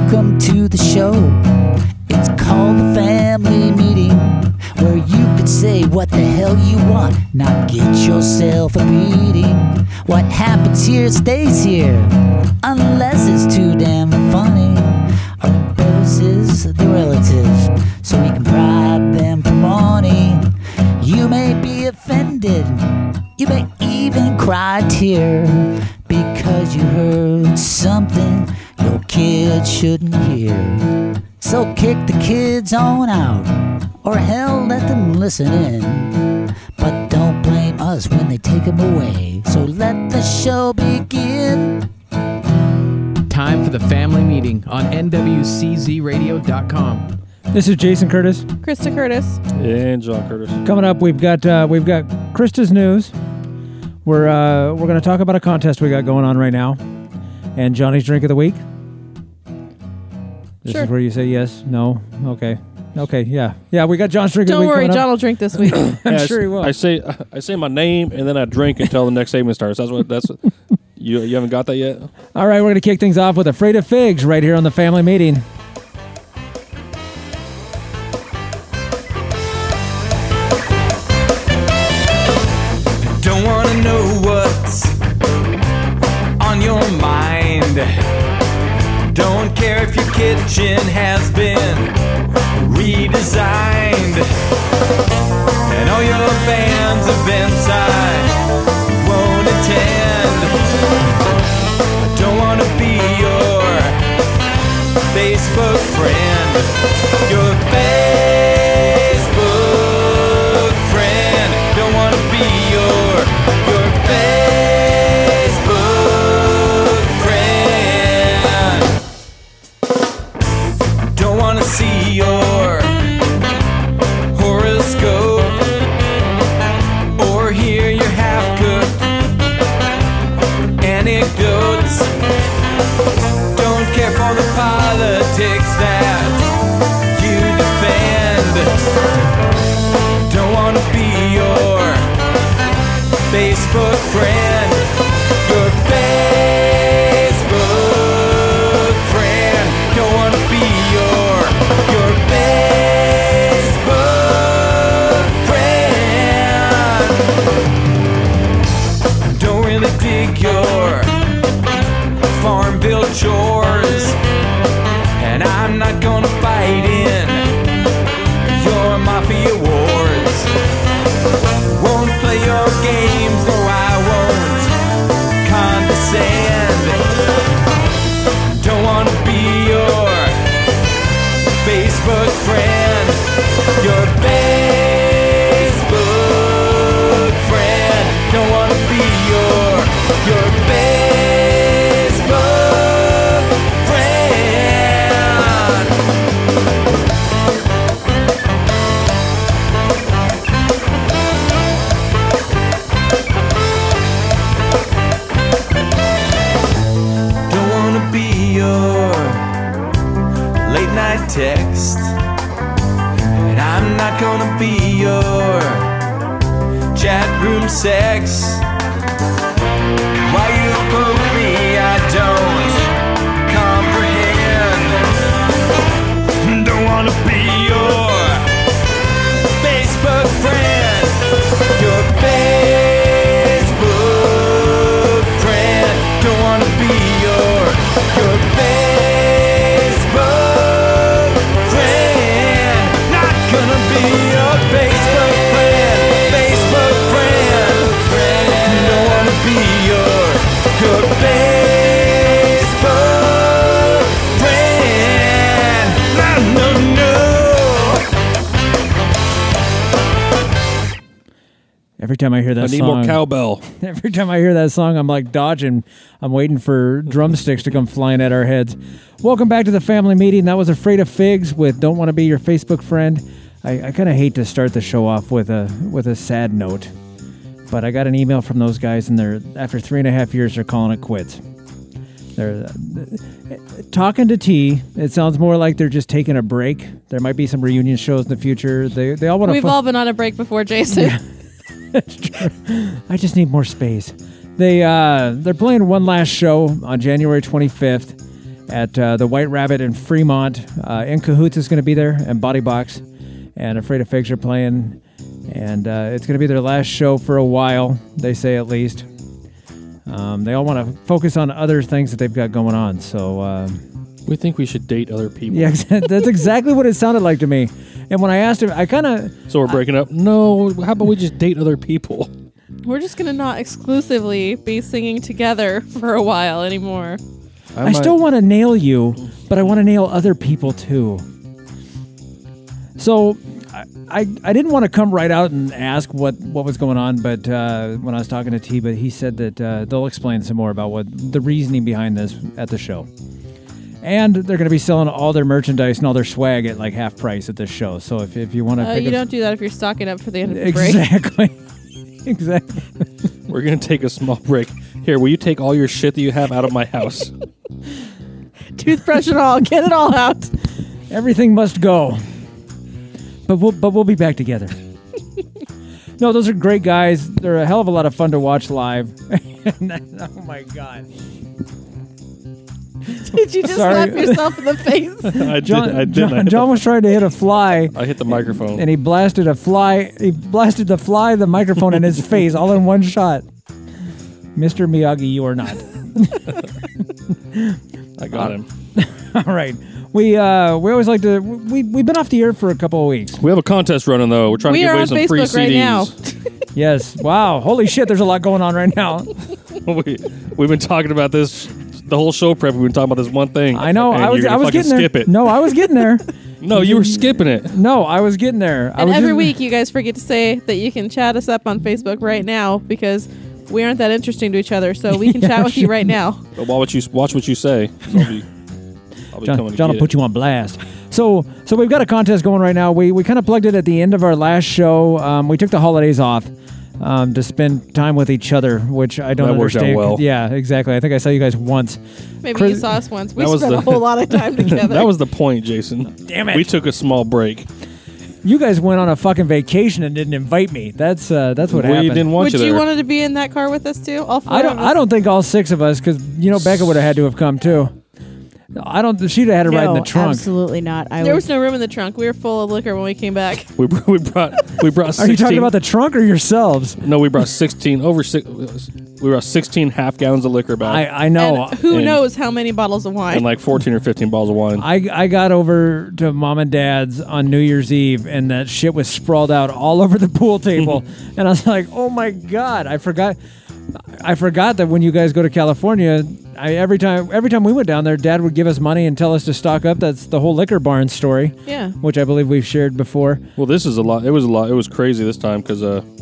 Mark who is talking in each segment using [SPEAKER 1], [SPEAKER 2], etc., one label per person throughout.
[SPEAKER 1] Welcome to the show. It's called the family meeting, where you could say what the hell you want, not get yourself a beating. What happens here stays here, unless it's too damn funny or embarrasses the relative, so we can bribe them for money. You may be offended, you may even cry a tear, because you heard something your kids shouldn't hear. So kick the kids on out, or hell, let them listen in. But don't blame us when they take them away. So let the show begin.
[SPEAKER 2] Time for the family meeting on nwczradio.com.
[SPEAKER 3] This is Jason Curtis.
[SPEAKER 4] Krista Curtis.
[SPEAKER 5] And John Curtis.
[SPEAKER 3] Coming up, we've got Krista's news. We're going to talk about a contest we got going on right now, and Johnny's drink of the week. This is where you say yes, no, okay, yeah. We got John's drink of the week.
[SPEAKER 4] Don't worry, John will drink this week.
[SPEAKER 3] I'm sure he will.
[SPEAKER 5] I say my name and then I drink until the next segment starts. That's what you haven't got that yet.
[SPEAKER 3] All right, we're going to kick things off with Afraid of Figs right here on the family meeting.
[SPEAKER 6] Don't want to know what's on your mind. Don't care if your kitchen has been redesigned, and all your fans events I won't attend. I don't want to be your Facebook friend, your Facebook friend. Don't want to be your Facebook friend. Don't want to see your horoscope or hear your half-cooked anecdotes. Don't care for the politics that you defend. Don't want to be your Facebook friend, your Facebook friend. Don't want to be your Facebook friend. Don't really dig your Farmville chores, and I'm not gonna fight in your mafia wars. Won't play your games, no, I won't condescend. Don't wanna be your Facebook friend, your Facebook friend. Don't wanna be your Facebook friend. Don't wanna be your late night text, and I'm not gonna be your chat room sex. Why you poke me, I don't comprehend. Don't wanna be your Facebook friend, your Facebook friend. Don't wanna be your Facebook friend. Not gonna be your Facebook friend, Facebook friend. Don't wanna be your Facebook friend. No.
[SPEAKER 3] Every time I hear that
[SPEAKER 5] I need
[SPEAKER 3] song,
[SPEAKER 5] more cowbell.
[SPEAKER 3] every time I hear that song, I'm like dodging. I'm waiting for drumsticks to come flying at our heads. Welcome back to the family meeting. That was Afraid of Figs with Don't Want to Be Your Facebook Friend. I kind of hate to start the show off with a sad note, but I got an email from those guys, and they're after 3.5 years, they're calling it quits. They're talking to T. It sounds more like they're just taking a break. There might be some reunion shows in the future. They all want to.
[SPEAKER 4] We've all been on a break before, Jason.
[SPEAKER 3] Yeah. That's true. I just need more space. They're playing one last show on January 25th, at the White Rabbit in Fremont. In Cahoots is going to be there, and Body Box, and Afraid of Figs are playing. And it's going to be their last show for a while, they say at least. They all want to focus on other things that they've got going on. So
[SPEAKER 5] We think we should date other people.
[SPEAKER 3] yeah, that's exactly what it sounded like to me. And when I asked him, I kind of...
[SPEAKER 5] So we're breaking up? No, how about we just date other people?
[SPEAKER 4] We're just gonna not exclusively be singing together for a while anymore.
[SPEAKER 3] I still want to nail you, but I want to nail other people too. So I didn't want to come right out and ask what was going on, but when I was talking to T, but he said that they'll explain some more about what the reasoning behind this at the show. And they're going to be selling all their merchandise and all their swag at like half price at this show. So if you want to pick
[SPEAKER 4] You
[SPEAKER 3] up...
[SPEAKER 4] don't do that if you're stocking up for the end of the break.
[SPEAKER 3] Exactly. Exactly.
[SPEAKER 5] We're going to take a small break. Here, will you take all your shit that you have out of my house?
[SPEAKER 4] Toothbrush and all, get it all out.
[SPEAKER 3] Everything must go. But we'll be back together. No, those are great guys. They're a hell of a lot of fun to watch live. Oh my god.
[SPEAKER 4] Did you just
[SPEAKER 3] Sorry.
[SPEAKER 4] slap yourself in the face?
[SPEAKER 5] I didn't.
[SPEAKER 3] John was trying to hit a fly,
[SPEAKER 5] I hit the microphone.
[SPEAKER 3] and he blasted the fly, the microphone, in his face, all in one shot. Mr. Miyagi, you are not.
[SPEAKER 5] I got him.
[SPEAKER 3] All right. We always like to... We've been off the air for a couple of weeks.
[SPEAKER 5] We have a contest running, though. We're trying
[SPEAKER 4] We
[SPEAKER 5] to give
[SPEAKER 4] are
[SPEAKER 5] away
[SPEAKER 4] on
[SPEAKER 5] some free
[SPEAKER 4] Facebook right now.
[SPEAKER 5] CDs.
[SPEAKER 3] Yes. Wow. Holy shit, there's a lot going on right now.
[SPEAKER 5] We've been talking about this the whole show prep. We've been talking about this one thing.
[SPEAKER 3] I know.
[SPEAKER 5] and
[SPEAKER 3] I was
[SPEAKER 5] you're gonna fucking
[SPEAKER 3] getting there.
[SPEAKER 5] skip it.
[SPEAKER 3] No, I was getting there.
[SPEAKER 5] No, you were skipping it.
[SPEAKER 3] No, I was getting there. I
[SPEAKER 4] And
[SPEAKER 3] was
[SPEAKER 4] every
[SPEAKER 3] just-
[SPEAKER 4] week, you guys forget to say that you can chat us up on Facebook right now because we aren't that interesting to each other, so we can chat with you right now.
[SPEAKER 5] But watch what you say. So I'll be coming to
[SPEAKER 3] John will
[SPEAKER 5] get
[SPEAKER 3] put
[SPEAKER 5] it.
[SPEAKER 3] you on blast. So we've got a contest going right now. We kind of plugged it at the end of our last show. We took the holidays off to spend time with each other, which I don't
[SPEAKER 5] That worked out
[SPEAKER 3] understand.
[SPEAKER 5] well.
[SPEAKER 3] Yeah, exactly. I think I saw you guys once.
[SPEAKER 4] Maybe
[SPEAKER 3] Chris-
[SPEAKER 4] you saw us once. We
[SPEAKER 5] That was
[SPEAKER 4] spent a
[SPEAKER 5] the-
[SPEAKER 4] whole lot of time together.
[SPEAKER 5] That was the point, Jason.
[SPEAKER 3] Damn it.
[SPEAKER 5] We took a small break.
[SPEAKER 3] You guys went on a fucking vacation and didn't invite me. That's what
[SPEAKER 5] We
[SPEAKER 3] happened.
[SPEAKER 5] didn't want
[SPEAKER 4] Would
[SPEAKER 5] you
[SPEAKER 4] you
[SPEAKER 5] there.
[SPEAKER 4] wanted to be in that car with us too? All four
[SPEAKER 3] I
[SPEAKER 4] of us?
[SPEAKER 3] don't think all six of us, because Becca would have had to have come too. She'd have had to ride in the trunk.
[SPEAKER 7] Absolutely not.
[SPEAKER 4] There was no room in the trunk. We were full of liquor when we came back.
[SPEAKER 5] We brought 16.
[SPEAKER 3] Are you talking about the trunk or yourselves?
[SPEAKER 5] No, we brought 16 We brought 16 half gallons of liquor back
[SPEAKER 3] I know.
[SPEAKER 4] And who
[SPEAKER 5] And-
[SPEAKER 4] knows how many bottles of wine?
[SPEAKER 5] and like 14 or 15 bottles of wine.
[SPEAKER 3] I got over to Mom and Dad's on New Year's Eve, and that shit was sprawled out all over the pool table. And I was like, oh my God, I forgot that when you guys go to California, every time we went down there, Dad would give us money and tell us to stock up. That's the whole liquor barn story,
[SPEAKER 4] yeah.
[SPEAKER 3] which I believe we've shared before.
[SPEAKER 5] Well, this is a lot. It was a lot. It was crazy this time because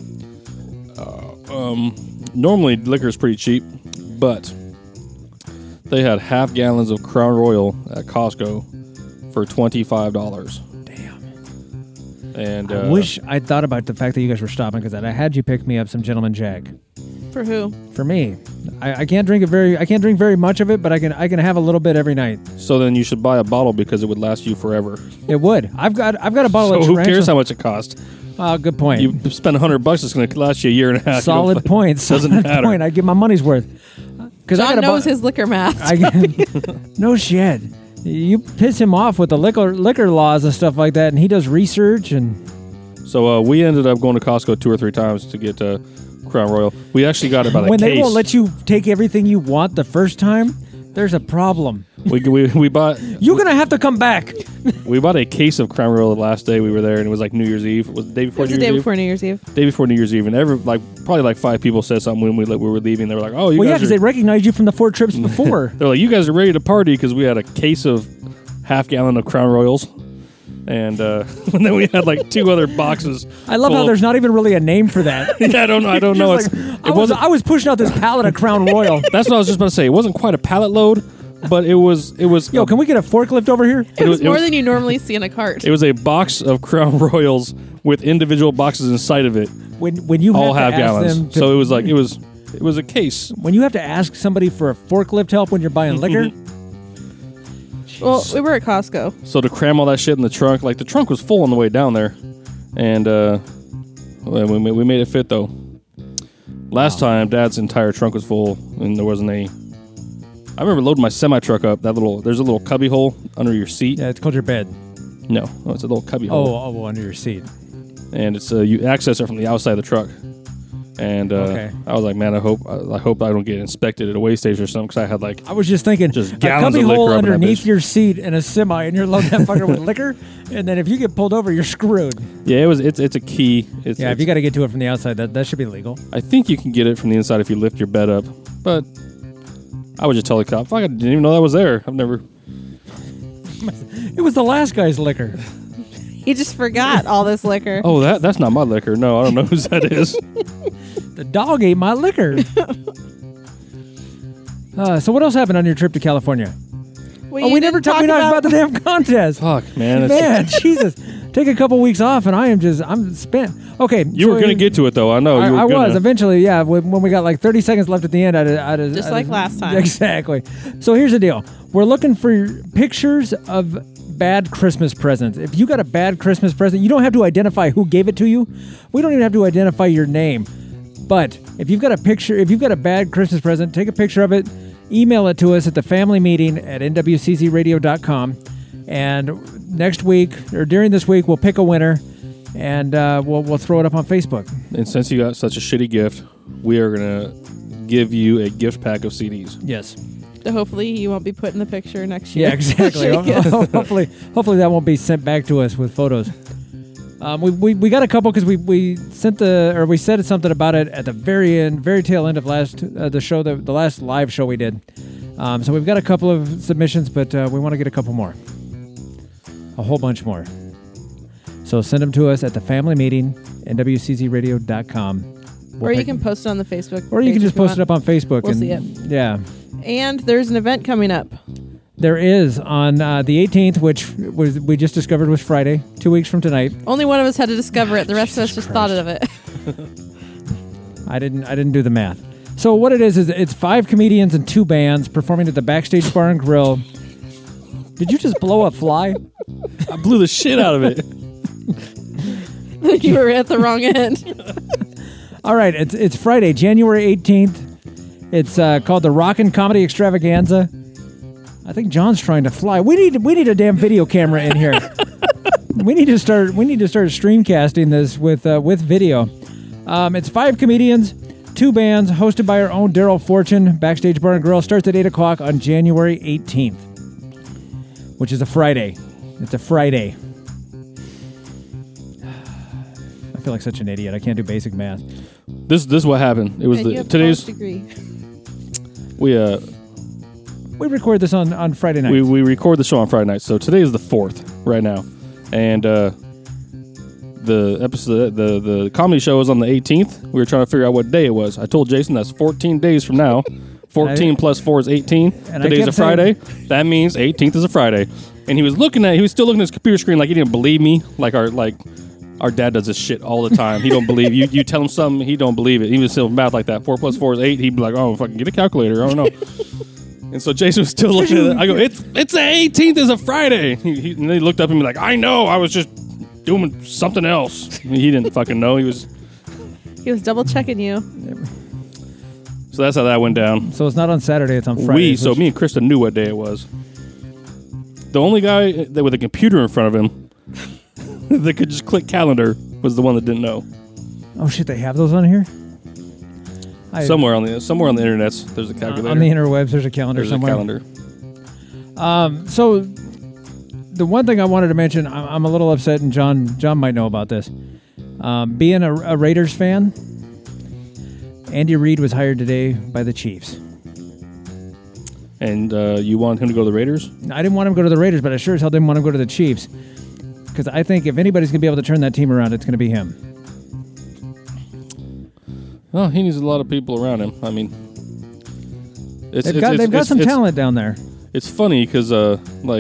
[SPEAKER 5] normally liquor is pretty cheap, but they had half gallons of Crown Royal at Costco for $25.
[SPEAKER 3] Damn.
[SPEAKER 5] And
[SPEAKER 3] I wish I'd thought about the fact that you guys were stopping, because I had you pick me up some Gentleman Jack.
[SPEAKER 4] For who?
[SPEAKER 3] For me, I can't drink very much of it, but I can have a little bit every night.
[SPEAKER 5] so then you should buy a bottle because it would last you forever.
[SPEAKER 3] It would. I've got a bottle
[SPEAKER 5] So
[SPEAKER 3] of
[SPEAKER 5] who
[SPEAKER 3] Tarantula.
[SPEAKER 5] cares how much it costs?
[SPEAKER 3] Oh, good point.
[SPEAKER 5] You spend $100, it's going to last you a year and a half.
[SPEAKER 3] Solid point.
[SPEAKER 5] Doesn't
[SPEAKER 3] Solid
[SPEAKER 5] matter.
[SPEAKER 3] point. I get my money's worth. Because
[SPEAKER 4] John knows his liquor math.
[SPEAKER 3] No shit. You piss him off with the liquor laws and stuff like that, and he does research and.
[SPEAKER 5] So we ended up going to Costco 2 or 3 times to get Crown Royal. We actually got about a
[SPEAKER 3] When
[SPEAKER 5] case.
[SPEAKER 3] they won't let you take everything you want the first time, there's a problem.
[SPEAKER 5] we bought
[SPEAKER 3] You're gonna have to come back.
[SPEAKER 5] we bought a case of Crown Royal the last day we were there, and it was like New Year's Eve. Was it the day
[SPEAKER 4] It
[SPEAKER 5] before
[SPEAKER 4] was
[SPEAKER 5] New
[SPEAKER 4] the
[SPEAKER 5] Year's
[SPEAKER 4] day
[SPEAKER 5] Eve?
[SPEAKER 4] before New Year's Eve.
[SPEAKER 5] Day before New Year's Eve, and probably 5 people said something when we were leaving. They were like, "Oh, you
[SPEAKER 3] Well, yeah,
[SPEAKER 5] guys
[SPEAKER 3] because they recognized you from the 4 trips before.
[SPEAKER 5] They're like, you guys are ready to party because we had a case of half gallon of Crown Royals, and and then we had like 2 other boxes.
[SPEAKER 3] I love
[SPEAKER 5] full
[SPEAKER 3] how
[SPEAKER 5] of-
[SPEAKER 3] there's not even really a name for that.
[SPEAKER 5] Yeah, I don't know.
[SPEAKER 3] Just
[SPEAKER 5] It's,
[SPEAKER 3] like, I was pushing out this pallet of Crown Royal.
[SPEAKER 5] That's what I was just about to say. It wasn't quite a pallet load, but it was.
[SPEAKER 3] Yo, can we get a forklift over here?
[SPEAKER 4] It was
[SPEAKER 5] it
[SPEAKER 4] more
[SPEAKER 5] was-
[SPEAKER 4] than you normally see in a cart.
[SPEAKER 5] It was a box of Crown Royals with individual boxes inside of it,
[SPEAKER 3] When you
[SPEAKER 5] all
[SPEAKER 3] have
[SPEAKER 5] half
[SPEAKER 3] to ask
[SPEAKER 5] gallons.
[SPEAKER 3] them to,
[SPEAKER 5] So it was a case.
[SPEAKER 3] when you have to ask somebody for a forklift help when you're buying liquor,
[SPEAKER 4] Well, we were at Costco.
[SPEAKER 5] So to cram all that shit in the trunk, like the trunk was full on the way down there, and we made it fit though. Last time, Dad's entire trunk was full, and there wasn't I remember loading my semi truck up. There's a little cubby hole under your seat.
[SPEAKER 3] Yeah, it's called your bed.
[SPEAKER 5] No, it's a little cubby hole.
[SPEAKER 3] Oh, under your seat.
[SPEAKER 5] And it's you access it from the outside of the truck. And
[SPEAKER 3] Okay.
[SPEAKER 5] I was like, man, I hope I don't get inspected at a weigh station or something, because I had like
[SPEAKER 3] I was just thinking,
[SPEAKER 5] Just
[SPEAKER 3] a
[SPEAKER 5] gallons
[SPEAKER 3] cubby
[SPEAKER 5] of liquor
[SPEAKER 3] hole
[SPEAKER 5] up in that
[SPEAKER 3] underneath
[SPEAKER 5] bitch.
[SPEAKER 3] your seat in a semi, and you're loading that fucker with liquor, and then if you get pulled over, you're screwed.
[SPEAKER 5] yeah, it's a key. It's,
[SPEAKER 3] Yeah, if you got to get to it from the outside, that should be legal.
[SPEAKER 5] I think you can get it from the inside if you lift your bed up, but I would just tell the cop, fuck, I didn't even know that was there. I've never.
[SPEAKER 3] It was the last guy's liquor.
[SPEAKER 4] He just forgot all this liquor.
[SPEAKER 5] Oh, that's not my liquor. No, I don't know whose that is.
[SPEAKER 3] The dog ate my liquor. So what else happened on your trip to California?
[SPEAKER 4] Well,
[SPEAKER 3] We never talked about the damn contest.
[SPEAKER 5] Fuck, man.
[SPEAKER 3] Man, Jesus. Take a couple weeks off, and I'm spent. Okay.
[SPEAKER 5] You were going to get to it, though. I know.
[SPEAKER 3] I
[SPEAKER 5] you were
[SPEAKER 3] was. Eventually, yeah. When we got like 30 seconds left at the end,
[SPEAKER 4] Just like last time.
[SPEAKER 3] Exactly. So here's the deal. We're looking for pictures of bad Christmas presents. If you got a bad Christmas present, you don't have to identify who gave it to you. We don't even have to identify your name. But if you've got a bad Christmas present, take a picture of it, email it to us at thefamilymeeting@nwczradio.com. And next week, or during this week, we'll pick a winner, and we'll throw it up on Facebook.
[SPEAKER 5] And since you got such a shitty gift, we are going to give you a gift pack of CDs.
[SPEAKER 3] Yes.
[SPEAKER 4] So hopefully you won't be put in the picture next year.
[SPEAKER 3] Yeah, exactly. hopefully that won't be sent back to us with photos. We got a couple because we said something about it at the very tail end of the last live show we did. So we've got a couple of submissions, but we want to get a couple more, a whole bunch more. So send them to us at thefamilymeeting@nwczradio.com.
[SPEAKER 4] Or you can post it on the Facebook.
[SPEAKER 3] Or you can
[SPEAKER 4] page
[SPEAKER 3] just
[SPEAKER 4] if you
[SPEAKER 3] post it up
[SPEAKER 4] want.
[SPEAKER 3] on Facebook.
[SPEAKER 4] We'll
[SPEAKER 3] and,
[SPEAKER 4] see it.
[SPEAKER 3] Yeah.
[SPEAKER 4] And there's an event coming up.
[SPEAKER 3] There is on the 18th, which we just discovered was Friday, 2 weeks from tonight.
[SPEAKER 4] Only one of us had to discover it. The rest of us just thought of it.
[SPEAKER 3] I didn't do the math. So what it is it's 5 comedians and 2 bands performing at the Backstage Bar and Grill. Did you just blow a fly?
[SPEAKER 5] I blew the shit out of it.
[SPEAKER 4] You were at the wrong end.
[SPEAKER 3] All right, it's Friday, January 18th. It's called the Rockin' Comedy Extravaganza. I think John's trying to fly. We need a damn video camera in here. we need to start streamcasting this with video. It's 5 comedians, 2 bands, hosted by our own Daryl Fortune. Backstage Bar and Grill starts at 8 o'clock on January 18th, which is a Friday. It's a Friday. I feel like such an idiot. I can't do basic math.
[SPEAKER 5] This is what happened. It was
[SPEAKER 4] And you have
[SPEAKER 5] today's
[SPEAKER 4] college degree.
[SPEAKER 3] We record this on Friday night.
[SPEAKER 5] we record the show on Friday night. So today is the 4th right now, and the episode the comedy show is on the 18th. We were trying to figure out what day it was. I told Jason that's 14 days from now. 14 plus 4 is 18.
[SPEAKER 3] And I
[SPEAKER 5] Today's a
[SPEAKER 3] kept
[SPEAKER 5] Friday. That means 18th is a Friday. And he was still looking at his computer screen like he didn't believe me. Our dad does this shit all the time. He don't believe you. You tell him something, he don't believe it. He was still math like that. 4 plus 4 is 8. He'd be like, oh, fucking get a calculator. I don't know. And so Jason was still looking at it. I go, it's the 18th is a Friday. And he looked up and be like, I know. I was just doing something else. He didn't fucking know. He was
[SPEAKER 4] double checking you.
[SPEAKER 5] So that's how that went down.
[SPEAKER 3] So it's not on Saturday, it's on Friday.
[SPEAKER 5] So me and Krista knew what day it was. The only guy that with a computer in front of him that could just click calendar was the one that didn't know.
[SPEAKER 3] Oh shit, they have those on here?
[SPEAKER 5] Somewhere on the internet, there's a calculator.
[SPEAKER 3] On the interwebs, there's a calendar
[SPEAKER 5] There's
[SPEAKER 3] somewhere.
[SPEAKER 5] a calendar.
[SPEAKER 3] So the one thing I wanted to mention, I'm a little upset, and John might know about this. Being a Raiders fan, Andy Reid was hired today by the Chiefs.
[SPEAKER 5] And you want him to go to the Raiders?
[SPEAKER 3] I didn't want him to go to the Raiders, but I sure as hell didn't want him to go to the Chiefs. Because I think if anybody's going to be able to turn that team around, it's going to be him.
[SPEAKER 5] Well, he needs a lot of people around him. I mean,
[SPEAKER 3] They've got some talent down there.
[SPEAKER 5] It's funny because, have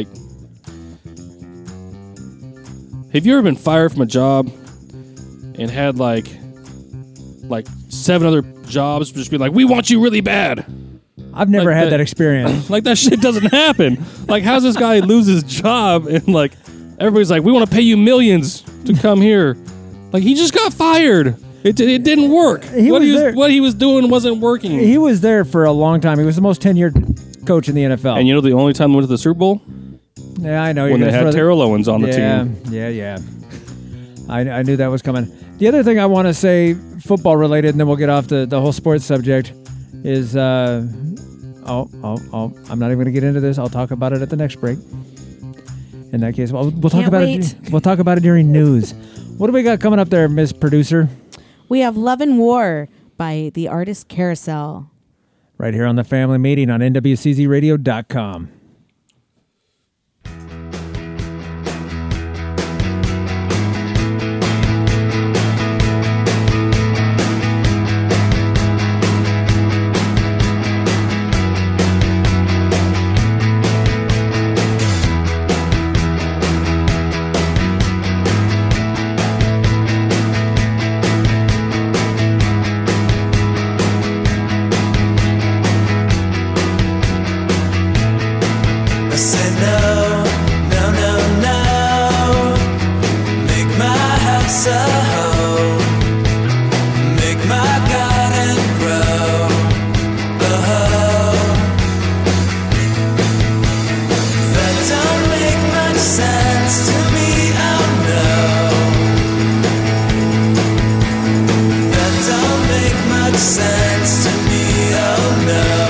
[SPEAKER 5] you ever been fired from a job and had like 7 other jobs just be like, we want you really bad?
[SPEAKER 3] I've never
[SPEAKER 5] Like
[SPEAKER 3] had
[SPEAKER 5] that-
[SPEAKER 3] that experience.
[SPEAKER 5] Like that shit doesn't happen. Like, how's this guy lose his job and like everybody's like, we want to pay you millions to come here? Like, he just got fired. It didn't work.
[SPEAKER 3] What he was
[SPEAKER 5] doing wasn't working.
[SPEAKER 3] He was there for a long time. He was the most tenured coach in the NFL.
[SPEAKER 5] And you know the only time they went to the Super Bowl?
[SPEAKER 3] Yeah, I know.
[SPEAKER 5] When they had Terrell Owens on the team.
[SPEAKER 3] Yeah. I knew that was coming. The other thing I want to say, football related, and then we'll get off the whole sports subject, is I'm not even going to get into this. I'll talk about it at the next break. In that case, we'll talk
[SPEAKER 7] Can't
[SPEAKER 3] about
[SPEAKER 7] wait.
[SPEAKER 3] it. We'll talk about it during news. What do we got coming up there, Miss Producer?
[SPEAKER 7] We have Love and War by the artist Carousel.
[SPEAKER 3] Right here on the Family Meeting on NWCZRadio.com.
[SPEAKER 6] I said no, no, no, no. Make my house a home. Make my garden grow. Oh, that don't make much sense to me. Oh no, that don't make much sense to me. Oh no.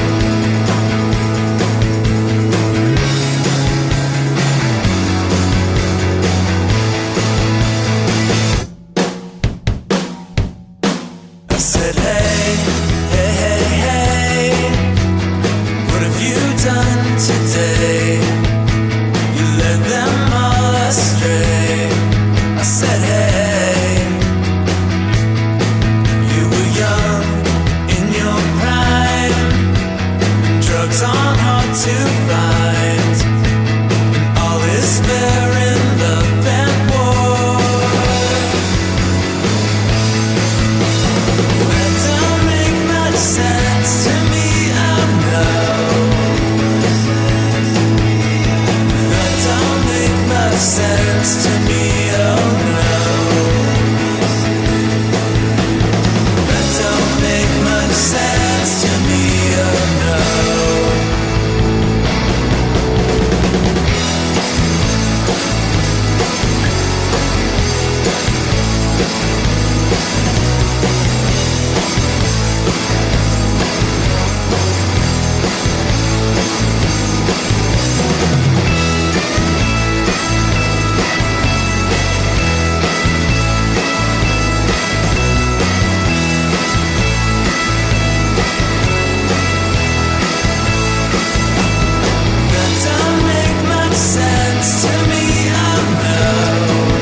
[SPEAKER 6] I said, hey, hey, hey, hey, what have you done today? You led them all astray. I said, hey, you were young in your prime, and drugs aren't hard to find, and all is fair in love and war. That don't make much sense to me, oh no. That don't make much sense to me, oh no. That don't make much sense to me, oh no. That don't make much sense to me, oh no.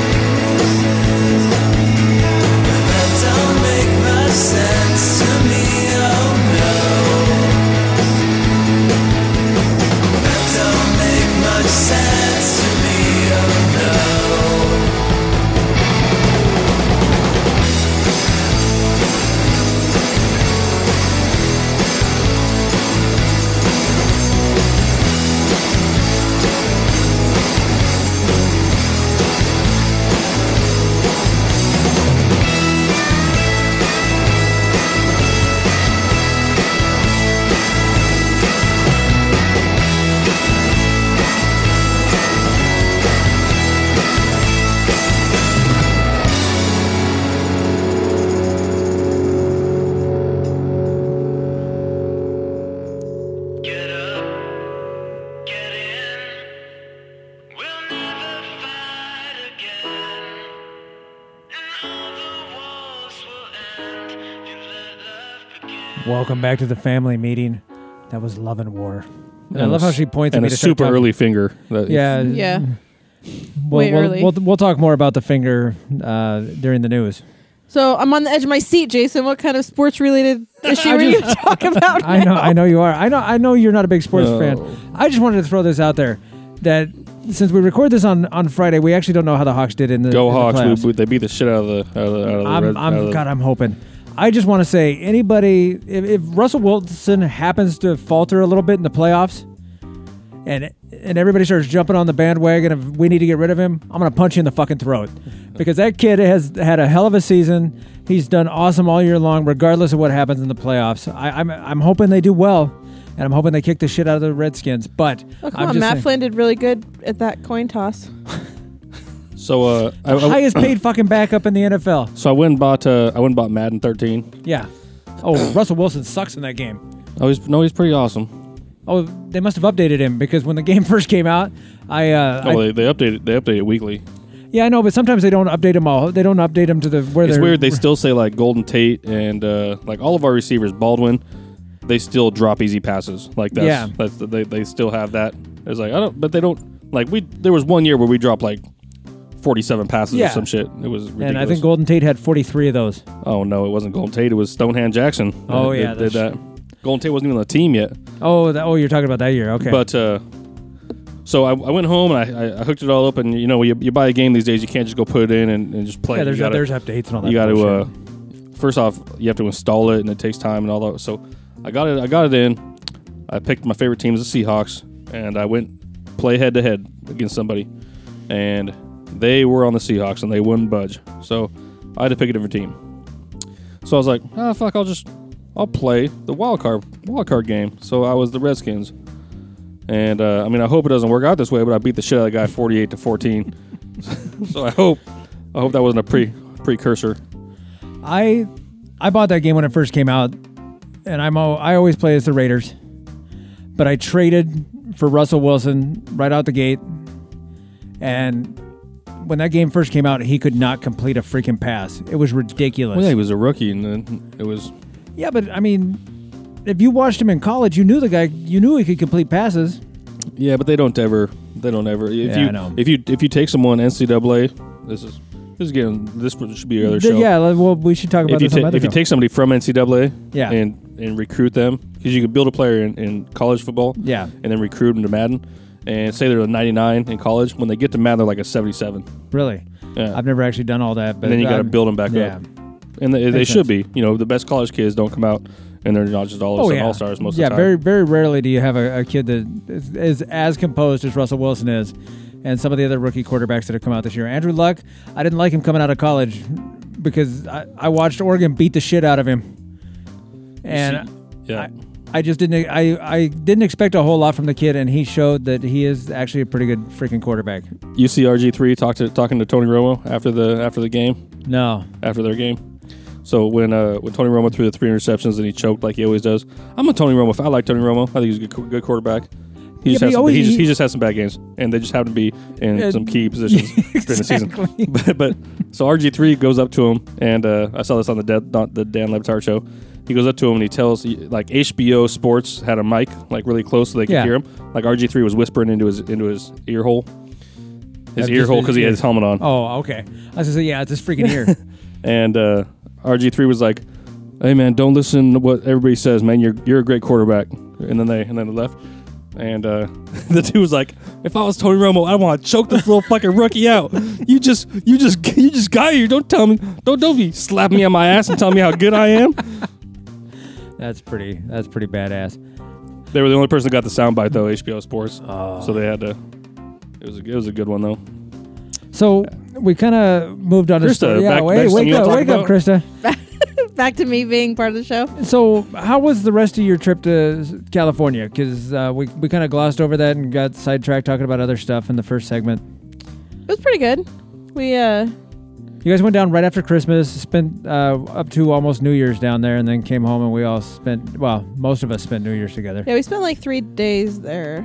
[SPEAKER 6] That don't make much sense to me, oh no. That don't make much sense to me, oh no. Get up, get in. We'll never fight again. And all the wars will end. You let love begin.
[SPEAKER 3] Welcome back to the Family Meeting. That was Love and War. And I
[SPEAKER 5] And
[SPEAKER 3] love
[SPEAKER 5] a
[SPEAKER 3] how
[SPEAKER 5] s-
[SPEAKER 3] she points at
[SPEAKER 5] and
[SPEAKER 3] me
[SPEAKER 5] a
[SPEAKER 3] to start
[SPEAKER 5] super
[SPEAKER 3] talking.
[SPEAKER 5] early finger. That-
[SPEAKER 3] Yeah.
[SPEAKER 4] Yeah.
[SPEAKER 3] We'll,
[SPEAKER 4] Way
[SPEAKER 3] we'll,
[SPEAKER 4] early.
[SPEAKER 3] We'll talk more about the finger during the news.
[SPEAKER 4] So I'm on the edge of my seat, Jason. What kind of sports related issue are you going to talk about?
[SPEAKER 3] I know you are. I know you're not a big sports
[SPEAKER 5] No.
[SPEAKER 3] fan. I just wanted to throw this out there that since we record this on Friday, we actually don't know how the Hawks did in the
[SPEAKER 5] Go
[SPEAKER 3] in the
[SPEAKER 5] Hawks!
[SPEAKER 3] playoffs.
[SPEAKER 5] They beat the shit out of the.
[SPEAKER 3] I'm hoping. I just want to say, anybody, if Russell Wilson happens to falter a little bit in the playoffs, and everybody starts jumping on the bandwagon of we need to get rid of him, I'm gonna punch you in the fucking throat, because that kid has had a hell of a season. He's done awesome all year long, regardless of what happens in the playoffs. I'm hoping they do well, and I'm hoping they kick the shit out of the Redskins. But
[SPEAKER 4] Oh, come
[SPEAKER 3] I'm
[SPEAKER 4] on.
[SPEAKER 3] just
[SPEAKER 4] Matt
[SPEAKER 3] saying,
[SPEAKER 4] Flynn did really good at that coin toss.
[SPEAKER 5] So
[SPEAKER 3] highest paid fucking backup in the NFL.
[SPEAKER 5] So I went and bought Madden 13.
[SPEAKER 3] Yeah. Oh, Russell Wilson sucks in that game.
[SPEAKER 5] Oh, he's pretty awesome.
[SPEAKER 3] Oh, they must have updated him because when the game first came out,
[SPEAKER 5] They update it weekly.
[SPEAKER 3] yeah, I know, but sometimes they don't update them all. They don't update them to the where
[SPEAKER 5] It's
[SPEAKER 3] they're
[SPEAKER 5] weird. They still say like Golden Tate and like all of our receivers, Baldwin, they still drop easy passes. Like they still have that. It's like but they don't like there was one year where we dropped like 47 passes or some shit. It was ridiculous.
[SPEAKER 3] And I think Golden Tate had 43 of those.
[SPEAKER 5] Oh no, it wasn't Golden Tate. It was Stonehand Jackson.
[SPEAKER 3] Oh,
[SPEAKER 5] that
[SPEAKER 3] yeah,
[SPEAKER 5] did that. Golden Tate wasn't even on the team yet.
[SPEAKER 3] Oh, you're talking about that year. Okay.
[SPEAKER 5] But so I went home and I hooked it all up. And you buy a game these days, you can't just go put it in and just play.
[SPEAKER 3] yeah,
[SPEAKER 5] it.
[SPEAKER 3] there's updates and all that.
[SPEAKER 5] You got
[SPEAKER 3] bullshit.
[SPEAKER 5] to first off, you have to install it, and it takes time and all that. So I got it in. I picked my favorite team as the Seahawks, and I went play head to head against somebody, and they were on the Seahawks, and they wouldn't budge. So I had to pick a different team. So I was like, fuck, I'll play the wild card game. So I was the Redskins, and I hope it doesn't work out this way, but I beat the shit out of the guy 48-14. So I hope that wasn't a precursor.
[SPEAKER 3] I bought that game when it first came out, and I always play as the Raiders, but I traded for Russell Wilson right out the gate, and when that game first came out, he could not complete a freaking pass. It was ridiculous.
[SPEAKER 5] Well, yeah, he was a rookie, and then it was.
[SPEAKER 3] Yeah, but I mean, if you watched him in college, you knew the guy. You knew he could complete passes.
[SPEAKER 5] Yeah, but they don't ever. I know. If you take someone NCAA, this should be another show.
[SPEAKER 3] Yeah, well, we should talk about this on
[SPEAKER 5] if you take somebody from NCAA,
[SPEAKER 3] yeah.
[SPEAKER 5] and recruit them, because you could build a player in college football,
[SPEAKER 3] yeah,
[SPEAKER 5] and then recruit them to Madden, and say they're a 99 in college. When they get to Madden, they're like a 77.
[SPEAKER 3] Really?
[SPEAKER 5] Yeah.
[SPEAKER 3] I've never actually done all that, but
[SPEAKER 5] and then you got to build them back
[SPEAKER 3] yeah.
[SPEAKER 5] up. And they should be. The best college kids don't come out and they're not just all stars most of the time.
[SPEAKER 3] Yeah, very very rarely do you have a kid that is as composed as Russell Wilson is, and some of the other rookie quarterbacks that have come out this year. Andrew Luck, I didn't like him coming out of college because I watched Oregon beat the shit out of him, and I just didn't. I didn't expect a whole lot from the kid, and he showed that he is actually a pretty good freaking quarterback.
[SPEAKER 5] You see RG3 talking to Tony Romo after the game?
[SPEAKER 3] No,
[SPEAKER 5] after their game. So when Tony Romo threw the 3 interceptions and he choked like he always does, I'm a Tony Romo fan. I like Tony Romo. I think he's a good quarterback. He just has some bad games, and they just happen to be in some key positions during the season. But so RG3 goes up to him, and I saw this on the Dan Le Batard show. He goes up to him and he tells, like, HBO Sports had a mic like really close so they could hear him. Like RG3 was whispering into his ear hole. His ear hole because he had his helmet on.
[SPEAKER 3] Oh, okay. I was gonna say, yeah, it's his freaking ear.
[SPEAKER 5] And RG3 was like, "Hey man, don't listen to what everybody says, man. You're a great quarterback." And then they left. And the dude was like, "If I was Tony Romo, I want to choke this little fucking rookie out. You just got here. Don't tell me. Don't be slapping me on my ass and telling me how good I am."
[SPEAKER 3] That's pretty badass.
[SPEAKER 5] They were the only person that got the soundbite though, HBO Sports. So they had to. It was a good one though.
[SPEAKER 3] So we kind of moved on to
[SPEAKER 5] Krista.
[SPEAKER 3] Yeah, wake up, Krista.
[SPEAKER 4] Back to me being part of the show.
[SPEAKER 3] So how was the rest of your trip to California? Because we kind of glossed over that and got sidetracked talking about other stuff in the first segment.
[SPEAKER 4] It was pretty good.
[SPEAKER 3] You guys went down right after Christmas, spent up to almost New Year's down there, and then came home, and we all most of us spent New Year's together.
[SPEAKER 4] Yeah, we spent like 3 days there.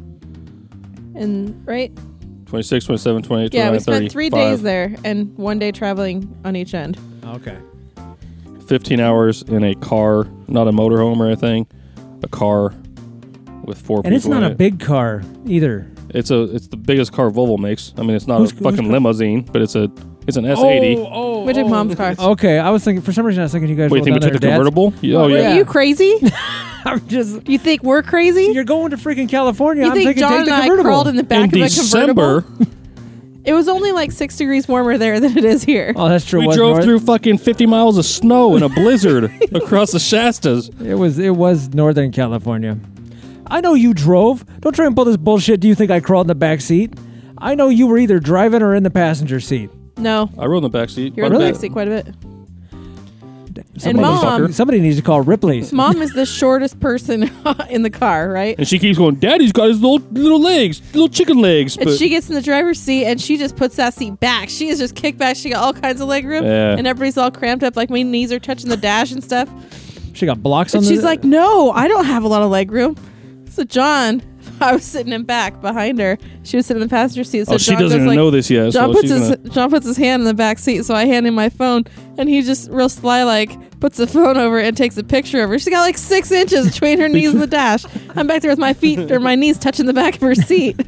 [SPEAKER 4] And, right?
[SPEAKER 5] 26, 27, 28, 29, 30.
[SPEAKER 4] Yeah, we spent 3 days there and 1 day traveling on each end.
[SPEAKER 3] Okay.
[SPEAKER 5] 15 hours in a car, not a motorhome or anything, a car with 4 people.
[SPEAKER 3] And it's not
[SPEAKER 5] in
[SPEAKER 3] a big car either.
[SPEAKER 5] It's the biggest car Volvo makes. I mean, it's not a fucking limousine, but it's an S80.
[SPEAKER 4] We took Mom's car.
[SPEAKER 3] Okay, I was thinking, for some reason I was thinking you guys
[SPEAKER 5] Wait, think we took the convertible? Oh, yeah.
[SPEAKER 4] Are you crazy?
[SPEAKER 3] I'm just...
[SPEAKER 4] You think we're crazy?
[SPEAKER 3] You're going to freaking California.
[SPEAKER 4] You
[SPEAKER 3] I'm
[SPEAKER 4] think
[SPEAKER 3] thinking
[SPEAKER 4] John
[SPEAKER 3] take the
[SPEAKER 4] and I
[SPEAKER 3] convertible.
[SPEAKER 4] crawled in the back
[SPEAKER 5] in
[SPEAKER 4] of a
[SPEAKER 5] December,
[SPEAKER 4] convertible? It was only like 6 degrees warmer there than it is here.
[SPEAKER 3] Oh, that's true.
[SPEAKER 5] we drove through fucking 50 miles of snow in a blizzard across the Shastas.
[SPEAKER 3] It was Northern California. I know you drove. Don't try and pull this bullshit. Do you think I crawled in the back seat? I know you were either driving or in the passenger seat.
[SPEAKER 4] No.
[SPEAKER 5] I rode in the back seat.
[SPEAKER 4] You're in the back seat quite a bit.
[SPEAKER 3] Somebody needs to call Ripley's.
[SPEAKER 4] Mom is the shortest person in the car, right?
[SPEAKER 5] And she keeps going, Daddy's got his little legs, little chicken legs.
[SPEAKER 4] And she gets in the driver's seat and she just puts that seat back. She is just kicked back. She got all kinds of leg room.
[SPEAKER 5] Yeah.
[SPEAKER 4] And everybody's all cramped up. Like my knees are touching the dash and stuff.
[SPEAKER 3] She got blocks on
[SPEAKER 4] And
[SPEAKER 3] the...
[SPEAKER 4] she's like, no, I don't have a lot of leg room. So John, I was sitting in back behind her. She was sitting in the passenger seat. So
[SPEAKER 5] she
[SPEAKER 4] John
[SPEAKER 5] doesn't
[SPEAKER 4] goes,
[SPEAKER 5] even know this yet.
[SPEAKER 4] John,
[SPEAKER 5] so
[SPEAKER 4] John puts his hand in the back seat. So I hand him my phone. And he just real sly puts the phone over and takes a picture of her. She's got like 6 inches between her knees and the dash. I'm back there with my feet or my knees touching the back of her seat.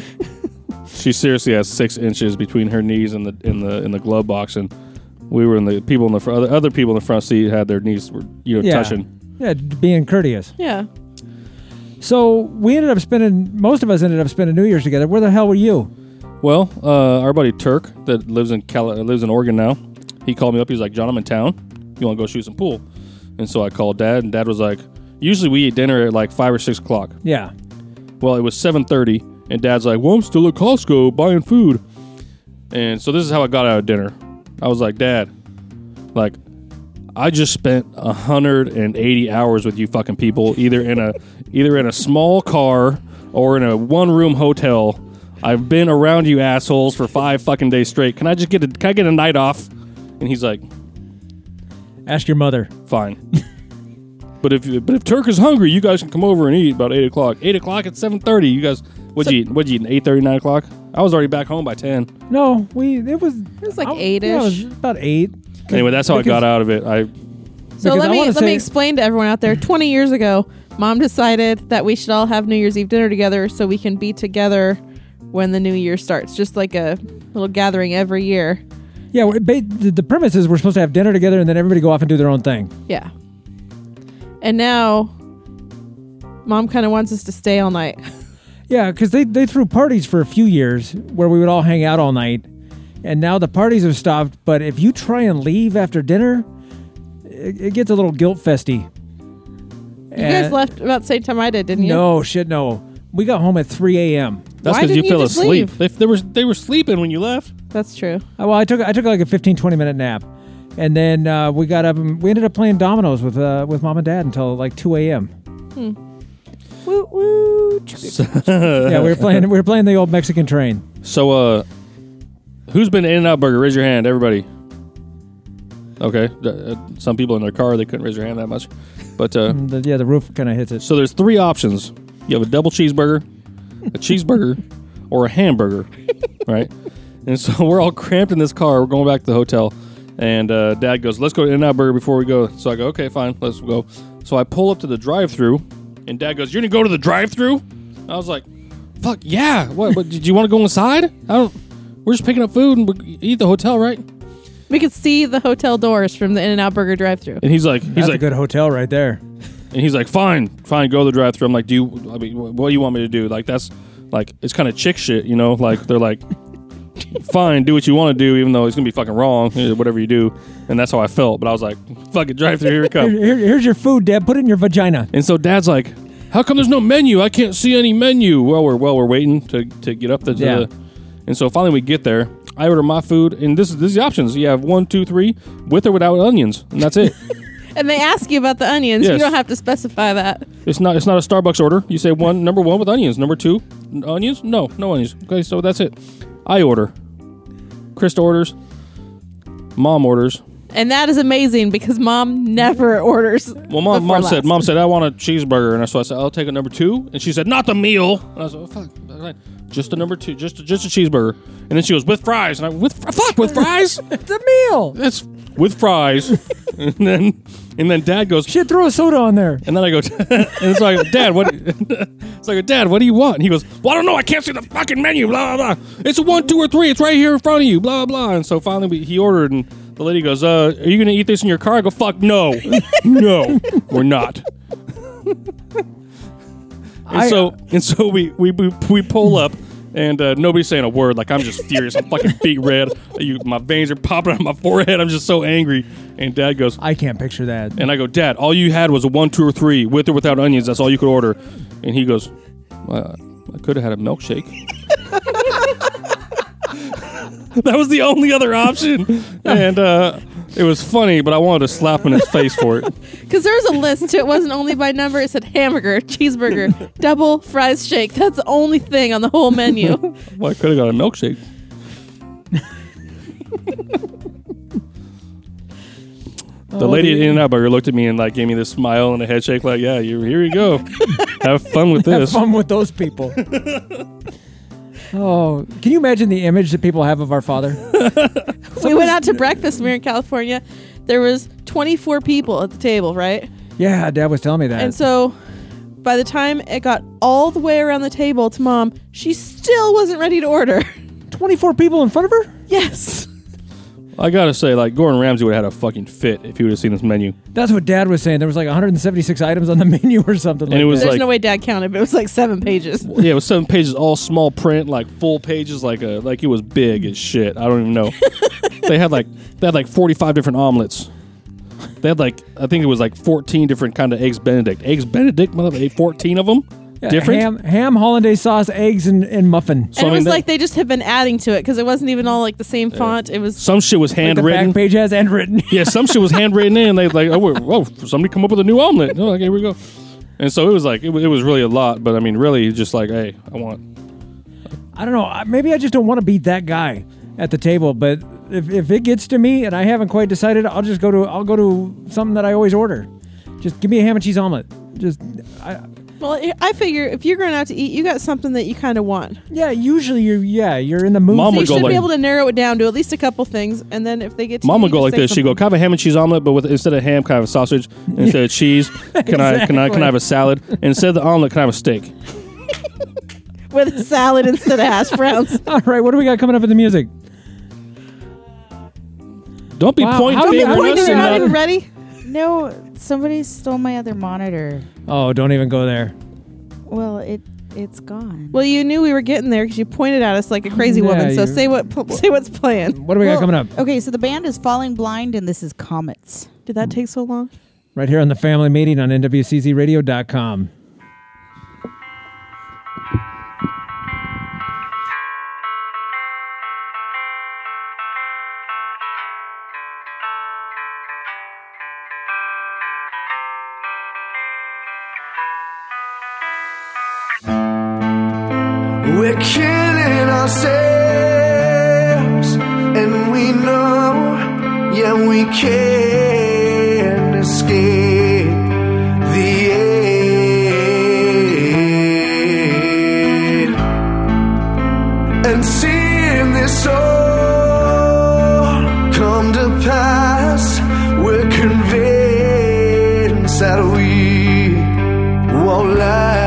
[SPEAKER 5] She seriously has 6 inches between her knees and the glove box, and we were in the people in the front. Other people in the front seat had their knees were touching.
[SPEAKER 3] Yeah, being courteous.
[SPEAKER 4] Yeah.
[SPEAKER 3] So most of us ended up spending New Year's together. Where the hell were you?
[SPEAKER 5] Well, our buddy Turk that lives in Oregon now, he called me up. He's like, John, I'm in town. You want to go shoot some pool? And so I called Dad, and Dad was like, usually we eat dinner at like 5 or 6 o'clock.
[SPEAKER 3] Yeah.
[SPEAKER 5] Well, it was 7:30, and Dad's like, well, I'm still at Costco buying food. And so this is how I got out of dinner. I was like, Dad, like, I just spent 180 hours with you fucking people, either in a small car or in a 1-room hotel. I've been around you assholes for 5 fucking days straight. Can I get a night off? And he's like,
[SPEAKER 3] ask your mother.
[SPEAKER 5] Fine. But if Turk is hungry, you guys can come over and eat about 8 o'clock. 8 o'clock at 7:30. You guys, what'd you eat? 8:30, 9 o'clock? I was already back home by 10.
[SPEAKER 3] No, it was
[SPEAKER 4] like 8-ish.
[SPEAKER 3] Yeah, it was about 8.
[SPEAKER 5] Anyway, that's how I got out of it.
[SPEAKER 4] So let me explain to everyone out there. 20 years ago, Mom decided that we should all have New Year's Eve dinner together so we can be together when the new year starts. Just like a little gathering every year.
[SPEAKER 3] Yeah, the premise is we're supposed to have dinner together and then everybody go off and do their own thing.
[SPEAKER 4] Yeah. And now, Mom kind of wants us to stay all night.
[SPEAKER 3] Yeah, because they threw parties for a few years where we would all hang out all night. And now the parties have stopped. But if you try and leave after dinner, it gets a little guilt-festy.
[SPEAKER 4] You guys left about the same time I did, didn't you?
[SPEAKER 3] No, shit, no. We got home at 3 a.m.
[SPEAKER 5] That's because you fell asleep. They were sleeping when you left.
[SPEAKER 4] That's true.
[SPEAKER 3] Well, I took like a 15, 20-minute nap. And then we got up and we ended up playing dominoes with Mom and Dad until like 2 a.m.
[SPEAKER 4] Woo woo.
[SPEAKER 3] Yeah, we were playing the old Mexican train.
[SPEAKER 5] So, who's been to In-N-Out Burger? Raise your hand, everybody. Okay. Some people in their car, they couldn't raise their hand that much. But
[SPEAKER 3] the roof kind of hits it.
[SPEAKER 5] So there's 3 options. You have a double cheeseburger, a cheeseburger, or a hamburger, right? And so we're all cramped in this car. We're going back to the hotel. And Dad goes, let's go to In-N-Out Burger before we go. So I go, okay, fine, let's go. So I pull up to the drive-thru, and Dad goes, you're going to go to the drive-thru? I was like, fuck, yeah. What did you want to go inside? We're just picking up food and we eat at the hotel, right?
[SPEAKER 4] We could see the hotel doors from the In-N-Out Burger drive-thru.
[SPEAKER 5] And he's like,
[SPEAKER 3] That's a good hotel right there.
[SPEAKER 5] And he's like, fine, go to the drive-thru. I'm like, what do you want me to do? Like, that's, like, it's kind of chick shit, you know? Like, they're like, fine, do what you want to do, even though it's going to be fucking wrong, whatever you do. And that's how I felt. But I was like, fuck it, drive-thru, here it comes.
[SPEAKER 3] Here's your food, Dad. Put it in your vagina.
[SPEAKER 5] And so Dad's like, how come there's no menu? I can't see any menu. Well, we're waiting to get up the... And so finally we get there. I order my food, and this is the options. You have 1, 2, 3, with or without onions, and that's it.
[SPEAKER 4] And they ask you about the onions.
[SPEAKER 5] Yes.
[SPEAKER 4] You don't have to specify that.
[SPEAKER 5] It's not a Starbucks order. You say number 1 with onions. Number 2, onions? No onions. Okay, so that's it. I order. Krista orders. Mom orders.
[SPEAKER 4] And that is amazing because Mom never orders.
[SPEAKER 5] Well, Mom said, I want a cheeseburger, and so I said, I'll take a number 2, and she said, not the meal. And I was like, oh, fuck, right. Just a number 2, just a cheeseburger. And then she goes, with fries. And I with fries?
[SPEAKER 3] It's a meal.
[SPEAKER 5] It's with fries. and then Dad goes,
[SPEAKER 3] shit, throw a soda on there.
[SPEAKER 5] And then I go, and it's like, Dad, what? It's like, Dad, what do you want? And he goes, well, I don't know. I can't see the fucking menu. Blah blah blah. It's a 1, 2, or 3. It's right here in front of you. Blah blah. And so finally, he ordered, and the lady goes, are you gonna eat this in your car? I go, fuck no, no, we're not. And so we pull up, and nobody's saying a word. Like, I'm just furious. I'm fucking beet red. My veins are popping out of my forehead. I'm just so angry. And Dad goes,
[SPEAKER 3] I can't picture that.
[SPEAKER 5] And I go, Dad, all you had was a 1, 2, or 3, with or without onions. That's all you could order. And he goes, well, I could have had a milkshake. That was the only other option. And It was funny, but I wanted to slap him in his face for it.
[SPEAKER 4] Because there was a list too. It wasn't only by number. It said hamburger, cheeseburger, double fries shake. That's the only thing on the whole menu.
[SPEAKER 5] Well, I could have got a milkshake. The lady at In-N-Out Burger looked at me and like gave me this smile and a head shake, like, "Yeah, here you go. Have fun with
[SPEAKER 3] Have
[SPEAKER 5] this."
[SPEAKER 3] fun with those people. Oh, can you imagine the image that people have of our father?
[SPEAKER 4] We went out to breakfast when we were in California. There was 24 people at the table, right?
[SPEAKER 3] Yeah, Dad was telling me that.
[SPEAKER 4] And so by the time it got all the way around the table to Mom, she still wasn't ready to order.
[SPEAKER 3] 24 people in front of her?
[SPEAKER 4] Yes.
[SPEAKER 5] I gotta say, like, Gordon Ramsay would have had a fucking fit if he would have seen this menu.
[SPEAKER 3] That's what Dad was saying. There was like 176 items on the menu or something
[SPEAKER 5] And it was
[SPEAKER 3] that.
[SPEAKER 4] There's
[SPEAKER 5] like-
[SPEAKER 4] no way Dad counted, but it was like 7 pages.
[SPEAKER 5] Yeah, it was 7 pages, all small print, like full pages, like it was big as shit. I don't even know. They had like 45 different omelets. They had like, I think it was like 14 different kind of eggs Benedict. Eggs Benedict, 14 of them.
[SPEAKER 3] Yeah,
[SPEAKER 5] Different.
[SPEAKER 3] ham, hollandaise sauce, eggs, and muffin.
[SPEAKER 5] So,
[SPEAKER 4] And
[SPEAKER 5] I
[SPEAKER 4] it
[SPEAKER 5] mean,
[SPEAKER 4] was
[SPEAKER 5] that-
[SPEAKER 4] like they just had been adding to it because it wasn't even all like the same font. It was
[SPEAKER 5] Some shit was
[SPEAKER 3] Like the
[SPEAKER 5] handwritten.
[SPEAKER 3] back page has handwritten.
[SPEAKER 5] Yeah, some shit was handwritten in. They like, whoa, somebody come up with a new omelet. Oh, okay, here we go. And so it was like, it was really a lot. But I mean, really, just like, hey, I
[SPEAKER 3] don't know. Maybe I just don't want to be that guy at the table. But if it gets to me and I haven't quite decided, I'll go to something that I always order. Just give me a ham and cheese omelet.
[SPEAKER 4] well. I figure if you're going out to eat, you got something that you kind of want.
[SPEAKER 3] Yeah, usually you're in the mood.
[SPEAKER 5] Mom
[SPEAKER 4] So
[SPEAKER 5] would
[SPEAKER 4] you
[SPEAKER 5] go
[SPEAKER 4] should
[SPEAKER 5] like-
[SPEAKER 4] be able to narrow it down to at least a couple things, and then if they get to
[SPEAKER 5] Mom
[SPEAKER 4] you,
[SPEAKER 5] would go
[SPEAKER 4] just
[SPEAKER 5] like
[SPEAKER 4] say
[SPEAKER 5] this. She'd go,
[SPEAKER 4] something.
[SPEAKER 5] "Can I have a ham and cheese omelet, but with instead of ham, can I have a sausage? Instead of cheese, can I have a salad? And instead of the omelet, can I have a steak?"
[SPEAKER 4] with a salad instead of hash browns.
[SPEAKER 3] All right, what do we got coming up in the music?
[SPEAKER 5] Don't be
[SPEAKER 3] Wow,
[SPEAKER 5] pointing
[SPEAKER 3] how do you-
[SPEAKER 5] fingers.
[SPEAKER 3] how do you
[SPEAKER 4] You're
[SPEAKER 3] do
[SPEAKER 4] not
[SPEAKER 3] that?
[SPEAKER 4] even ready.
[SPEAKER 7] No, somebody stole my other monitor.
[SPEAKER 3] Oh, don't even go there.
[SPEAKER 7] Well, it's gone.
[SPEAKER 4] Well, you knew we were getting there because you pointed at us like a crazy
[SPEAKER 3] Yeah,
[SPEAKER 4] woman. So
[SPEAKER 3] you're-
[SPEAKER 4] say what's playing.
[SPEAKER 3] What do we got
[SPEAKER 7] Well,
[SPEAKER 3] coming up?
[SPEAKER 7] Okay, so the band is Falling Blind, and this is Comets.
[SPEAKER 4] Did that take so long?
[SPEAKER 3] Right here on the Family Meeting on NWCZRadio.com.
[SPEAKER 8] We're killing ourselves, and we know, yeah, we can't escape the end. And seeing this all come to pass, we're convinced that we won't last.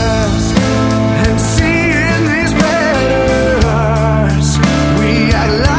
[SPEAKER 8] And seeing these banners, we act like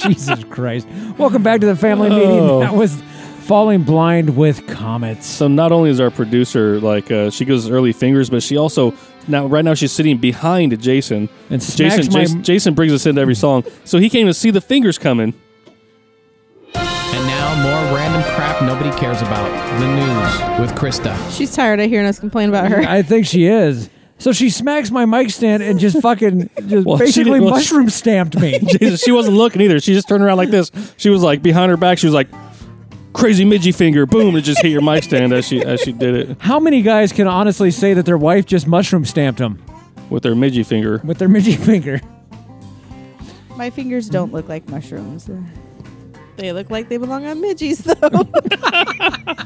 [SPEAKER 3] Jesus Christ. Welcome back to the family meeting. That was Falling Blind with Comets.
[SPEAKER 5] So not only is our producer, like, she gives early fingers, but she also, right now she's sitting behind Jason.
[SPEAKER 3] And
[SPEAKER 5] Jason brings us into every song. So he can't even see the fingers coming.
[SPEAKER 2] And now more random crap nobody cares about. The news with Krista.
[SPEAKER 4] She's tired of hearing us complain about her.
[SPEAKER 3] I think she is. So she smacks my mic stand and just fucking basically mushroom stamped me.
[SPEAKER 5] Jesus, she wasn't looking either. She just turned around like this. She was like behind her back. She was like, crazy midgie finger, boom, it just hit your mic stand as she did it.
[SPEAKER 3] How many guys can honestly say that their wife just mushroom stamped them?
[SPEAKER 5] With their midgie finger.
[SPEAKER 3] With their midgie finger.
[SPEAKER 7] My fingers don't look like mushrooms.
[SPEAKER 4] They look like they belong on midgies, though.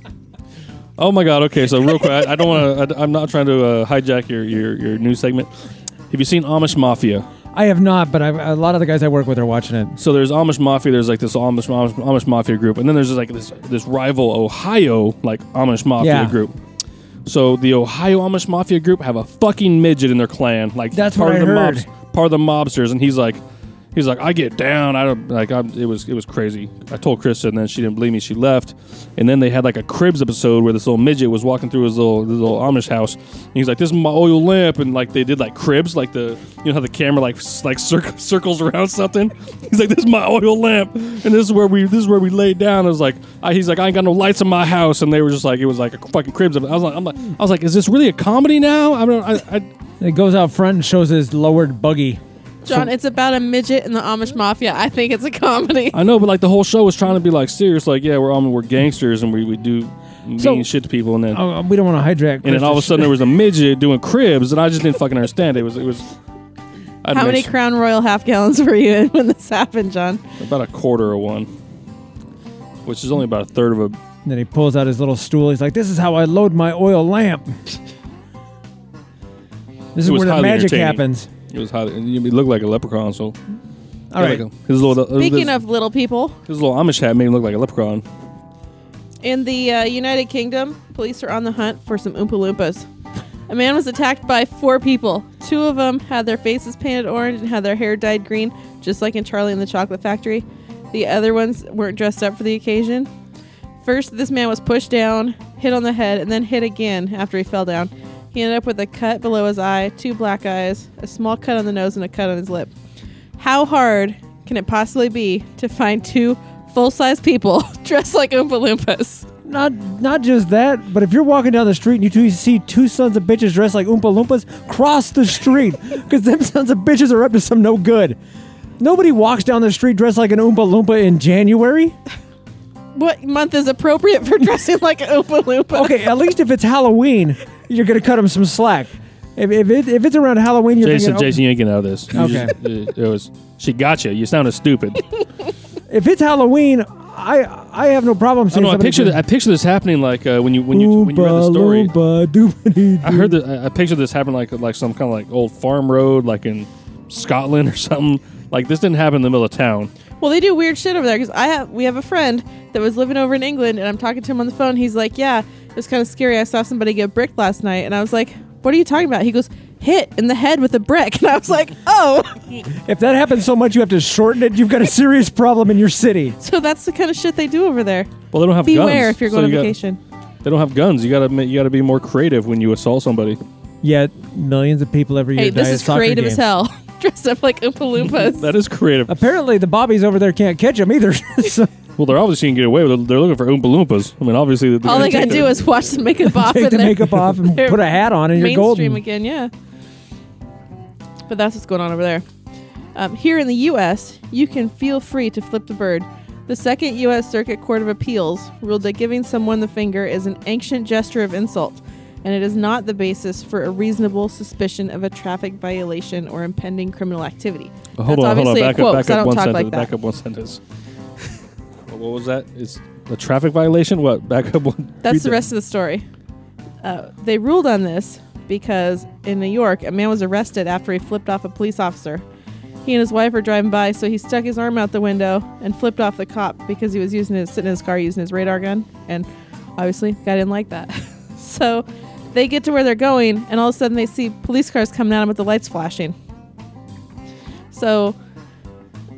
[SPEAKER 5] Oh my God! Okay, so real quick, I don't want to. I'm not trying to hijack your news segment. Have you seen Amish Mafia?
[SPEAKER 3] I have not, but a lot of the guys I work with are watching it.
[SPEAKER 5] So there's Amish Mafia. There's like this Amish Mafia group, and then there's like this rival Ohio like Amish Mafia group. So the Ohio Amish Mafia group have a fucking midget in their clan. Like
[SPEAKER 3] that's part of the
[SPEAKER 5] heard. Part of the mobsters, and he's like, I get down. I don't like. It was crazy. I told Krista, and then she didn't believe me. She left, and then they had like a Cribs episode where this little midget was walking through his little Amish house. And he's like, "This is my oil lamp," and like they did like Cribs, like how the camera like circles around something. He's like, "This is my oil lamp," and this is where we laid down. I was like, he's like, "I ain't got no lights in my house," and they were just like, it was like a fucking Cribs. I was like, is this really a comedy now?
[SPEAKER 3] It goes out front and shows his lowered buggy.
[SPEAKER 4] John, it's about a midget in the Amish Mafia. I think it's a comedy.
[SPEAKER 5] I know, but like the whole show was trying to be like serious, like we're gangsters and we do mean shit to people, and then
[SPEAKER 3] we don't want to hijack.
[SPEAKER 5] And then all of a sudden there was a midget doing Cribs, and I just didn't fucking understand it. It was.
[SPEAKER 4] How many Crown Royal half gallons were you in when this happened, John?
[SPEAKER 5] About a quarter of one, which is only about a third of a.
[SPEAKER 3] And then he pulls out his little stool. He's like, "This is how I load my oil lamp." This is where the magic happens.
[SPEAKER 5] It was hot. He looked like a leprechaun. So,
[SPEAKER 3] all right.
[SPEAKER 4] Speaking of little people,
[SPEAKER 5] his little Amish hat made him look like a leprechaun.
[SPEAKER 4] In the United Kingdom, police are on the hunt for some Oompa Loompas. A man was attacked by 4 people. 2 of them had their faces painted orange and had their hair dyed green, just like in Charlie and the Chocolate Factory. The other ones weren't dressed up for the occasion. First, this man was pushed down, hit on the head, and then hit again after he fell down. He ended up with a cut below his eye, 2 black eyes, a small cut on the nose, and a cut on his lip. How hard can it possibly be to find 2 full-size people dressed like Oompa Loompas?
[SPEAKER 3] Not just that, but if you're walking down the street and you see 2 sons of bitches dressed like Oompa Loompas, cross the street, because them sons of bitches are up to some no good. Nobody walks down the street dressed like an Oompa Loompa in January.
[SPEAKER 4] What month is appropriate for dressing like an Oompa Loompa?
[SPEAKER 3] Okay, at least if it's Halloween, you're going to cut them some slack. If it's around Halloween, you're
[SPEAKER 5] Jason, you ain't getting out of this.
[SPEAKER 3] Okay.
[SPEAKER 5] She got you. You sounded stupid.
[SPEAKER 3] If it's Halloween, I have no problem saying something.
[SPEAKER 5] I picture this happening like when you read the story. I heard that. I pictured this happening like some kind of like old farm road, like in Scotland or something. Like this didn't happen in the middle of town.
[SPEAKER 4] Well, they do weird shit over there because we have a friend that was living over in England, and I'm talking to him on the phone. He's like, "Yeah, it was kind of scary. I saw somebody get bricked last night," and I was like, "What are you talking about?" He goes, "Hit in the head with a brick," and I was like, "Oh."
[SPEAKER 3] If that happens so much you have to shorten it, you've got a serious problem in your city.
[SPEAKER 4] So that's the kind of shit they do over there.
[SPEAKER 5] Well, they don't have guns.
[SPEAKER 4] Beware if you're going on vacation.
[SPEAKER 5] They don't have guns. You gotta be more creative when you assault somebody.
[SPEAKER 3] Yet millions of people every year die at soccer games.
[SPEAKER 4] This is creative as hell. Dressed up like Oompa Loompas.
[SPEAKER 5] That is creative.
[SPEAKER 3] Apparently, the bobbies over there can't catch them either. So.
[SPEAKER 5] Well, they're obviously going to get away with it. They're looking for Oompa Loompas. I mean, obviously...
[SPEAKER 4] All they got to do is wash the makeup off.
[SPEAKER 3] Take the makeup off and put a hat on and you're golden.
[SPEAKER 4] Mainstream again, yeah. But that's what's going on over there. Here in the U.S., you can feel free to flip the bird. The Second U.S. Circuit Court of Appeals ruled that giving someone the finger is an ancient gesture of insult, and it is not the basis for a reasonable suspicion of a traffic violation or impending criminal activity.
[SPEAKER 5] Hold on. Back up one sentence. What was that? It's a traffic violation? What? Back up one.
[SPEAKER 4] That's the rest of the story. They ruled on this because in New York, a man was arrested after he flipped off a police officer. He and his wife were driving by, so he stuck his arm out the window and flipped off the cop because he was sitting in his car using his radar gun, and obviously, guy didn't like that. So they get to where they're going, and all of a sudden they see police cars coming at them with the lights flashing. So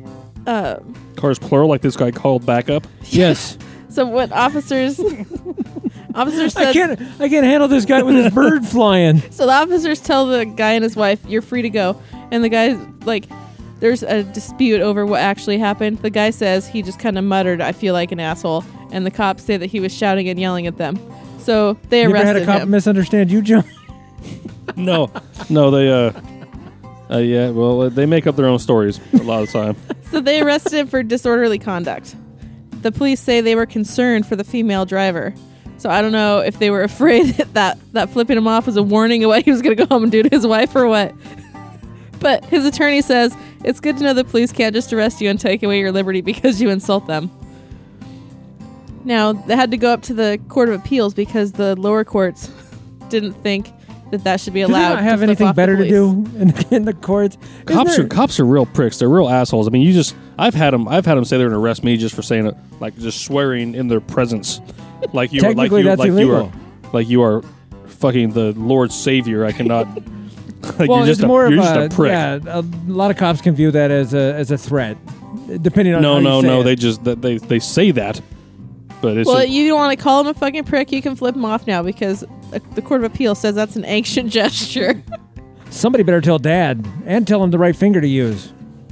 [SPEAKER 5] Cars plural, like this guy called back up.
[SPEAKER 3] Yes.
[SPEAKER 4] So what officers said,
[SPEAKER 3] I can't handle this guy with his bird flying.
[SPEAKER 4] so the officers tell the guy and his wife, "You're free to go." And the guy's like, there's a dispute over what actually happened. The guy says he just kind of muttered, "I feel like an asshole," and the cops say that he was shouting and yelling at them. So they
[SPEAKER 3] You ever
[SPEAKER 4] arrested
[SPEAKER 3] had a cop
[SPEAKER 4] him.
[SPEAKER 3] misunderstand you, John?
[SPEAKER 5] No, they yeah, well, they make up their own stories a lot of the time.
[SPEAKER 4] So they arrested him for disorderly conduct. The police say they were concerned for the female driver. So I don't know if they were afraid that flipping him off was a warning of what he was going to go home and do to his wife or what. But his attorney says it's good to know the police can't just arrest you and take away your liberty because you insult them. Now, they had to go up to the Court of Appeals because the lower courts didn't think that should be
[SPEAKER 3] Do they
[SPEAKER 4] allowed.
[SPEAKER 3] not have
[SPEAKER 4] to flip
[SPEAKER 3] anything
[SPEAKER 4] off
[SPEAKER 3] better
[SPEAKER 4] the
[SPEAKER 3] to
[SPEAKER 4] police.
[SPEAKER 3] do in the courts?
[SPEAKER 5] Cops are real pricks. They're real assholes. I mean, I've had them say they're going to arrest me just for saying it, like just swearing in their presence, like you
[SPEAKER 3] Technically, that's illegal.
[SPEAKER 5] like you are fucking the Lord's Savior. I cannot. Like
[SPEAKER 3] Well,
[SPEAKER 5] you're just
[SPEAKER 3] it's more
[SPEAKER 5] you're
[SPEAKER 3] of
[SPEAKER 5] just a prick.
[SPEAKER 3] Yeah, a lot of cops can view that as a threat, depending on how you say
[SPEAKER 5] No.
[SPEAKER 3] it.
[SPEAKER 5] They say that, but it's
[SPEAKER 4] Well,
[SPEAKER 5] just,
[SPEAKER 4] you don't want to call him a fucking prick. You can flip him off now because the Court of Appeal says that's an ancient gesture.
[SPEAKER 3] Somebody better tell Dad and tell him the right finger to use.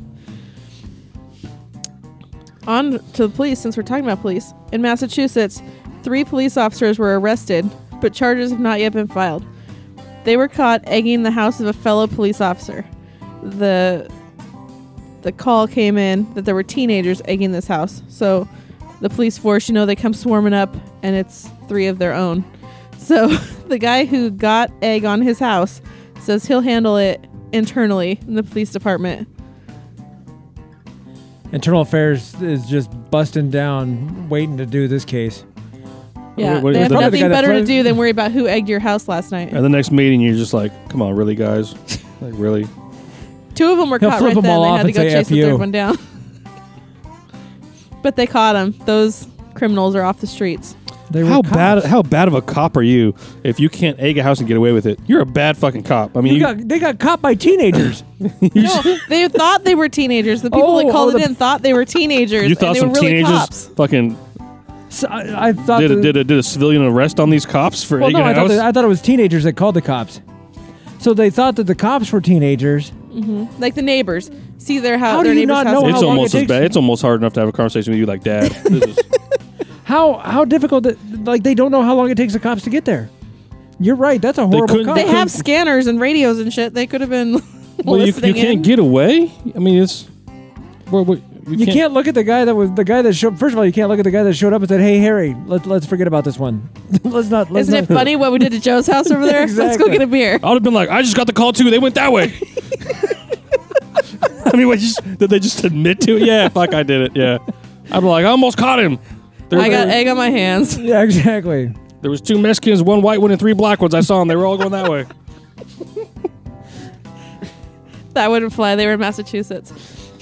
[SPEAKER 4] On to the police, since we're talking about police. In Massachusetts, 3 police officers were arrested, but charges have not yet been filed. They were caught egging the house of a fellow police officer. The call came in that there were teenagers egging this house. So the police force, they come swarming up, and it's 3 of their own. So the guy who got egg on his house says he'll handle it internally in the police department.
[SPEAKER 3] Internal Affairs is just busting down, waiting to do this case.
[SPEAKER 4] Yeah,
[SPEAKER 5] What-
[SPEAKER 4] they have
[SPEAKER 5] the-
[SPEAKER 3] the
[SPEAKER 4] nothing
[SPEAKER 3] guy that
[SPEAKER 4] better to
[SPEAKER 3] flies-
[SPEAKER 4] do than worry about who egged your house last night.
[SPEAKER 5] at the next meeting, you're just like, come on, really, guys? Like, really?
[SPEAKER 4] 2 of them were
[SPEAKER 3] He'll
[SPEAKER 4] caught
[SPEAKER 3] flip
[SPEAKER 4] right
[SPEAKER 3] them
[SPEAKER 4] then.
[SPEAKER 3] all
[SPEAKER 4] They
[SPEAKER 3] off
[SPEAKER 4] had to
[SPEAKER 3] and
[SPEAKER 4] go
[SPEAKER 3] say,
[SPEAKER 4] chase the
[SPEAKER 3] "F you."
[SPEAKER 4] third one down. But they caught him. Those criminals are off the streets.
[SPEAKER 3] They were
[SPEAKER 5] How
[SPEAKER 3] cops.
[SPEAKER 5] bad of a cop are you if you can't egg a house and get away with it? You're a bad fucking cop. I mean,
[SPEAKER 3] They got caught by teenagers.
[SPEAKER 4] No, they thought they were teenagers. The people that called it in thought they were teenagers.
[SPEAKER 5] you thought
[SPEAKER 4] and they
[SPEAKER 5] some
[SPEAKER 4] were really
[SPEAKER 5] teenagers
[SPEAKER 4] cops.
[SPEAKER 5] fucking
[SPEAKER 3] So I thought
[SPEAKER 5] did a civilian arrest on these cops for
[SPEAKER 3] well,
[SPEAKER 5] egging
[SPEAKER 3] no,
[SPEAKER 5] a house?
[SPEAKER 3] I thought it was teenagers that called the cops. So they thought that the cops were teenagers.
[SPEAKER 4] Like the neighbors. See their house.
[SPEAKER 3] How do
[SPEAKER 4] their
[SPEAKER 3] you
[SPEAKER 4] neighbor's
[SPEAKER 3] not
[SPEAKER 4] house.
[SPEAKER 3] know
[SPEAKER 5] It's
[SPEAKER 3] how long
[SPEAKER 5] almost
[SPEAKER 3] it
[SPEAKER 5] as
[SPEAKER 3] takes
[SPEAKER 5] bad.
[SPEAKER 3] you?
[SPEAKER 5] It's almost hard enough to have a conversation with you like, Dad. This is,
[SPEAKER 3] How difficult? Like they don't know how long it takes the cops to get there. You're right. That's a horrible
[SPEAKER 5] couldn't-
[SPEAKER 3] cop.
[SPEAKER 4] They have scanners and radios and shit. They could have been
[SPEAKER 5] well, you
[SPEAKER 4] listening
[SPEAKER 5] can't
[SPEAKER 4] in.
[SPEAKER 5] get away. I mean, it's
[SPEAKER 3] You can't look at the guy that showed. First of all, you can't look at the guy that showed up and said, "Hey, Harry, let's forget about this one. let's not."
[SPEAKER 4] Isn't it funny what we did to Joe's house over there? Let's go
[SPEAKER 3] Exactly.
[SPEAKER 4] get a beer.
[SPEAKER 5] I would have been like, I just got the call too. They went that way. I mean, did they just admit to it? Yeah, fuck, I did it. Yeah, I'm like, I almost caught him.
[SPEAKER 4] I got egg on my hands.
[SPEAKER 3] Yeah, exactly.
[SPEAKER 5] There was 2 Mexicans, 1 white one, and 3 black ones. I saw them. They were all going that way.
[SPEAKER 4] That wouldn't fly. They were in Massachusetts.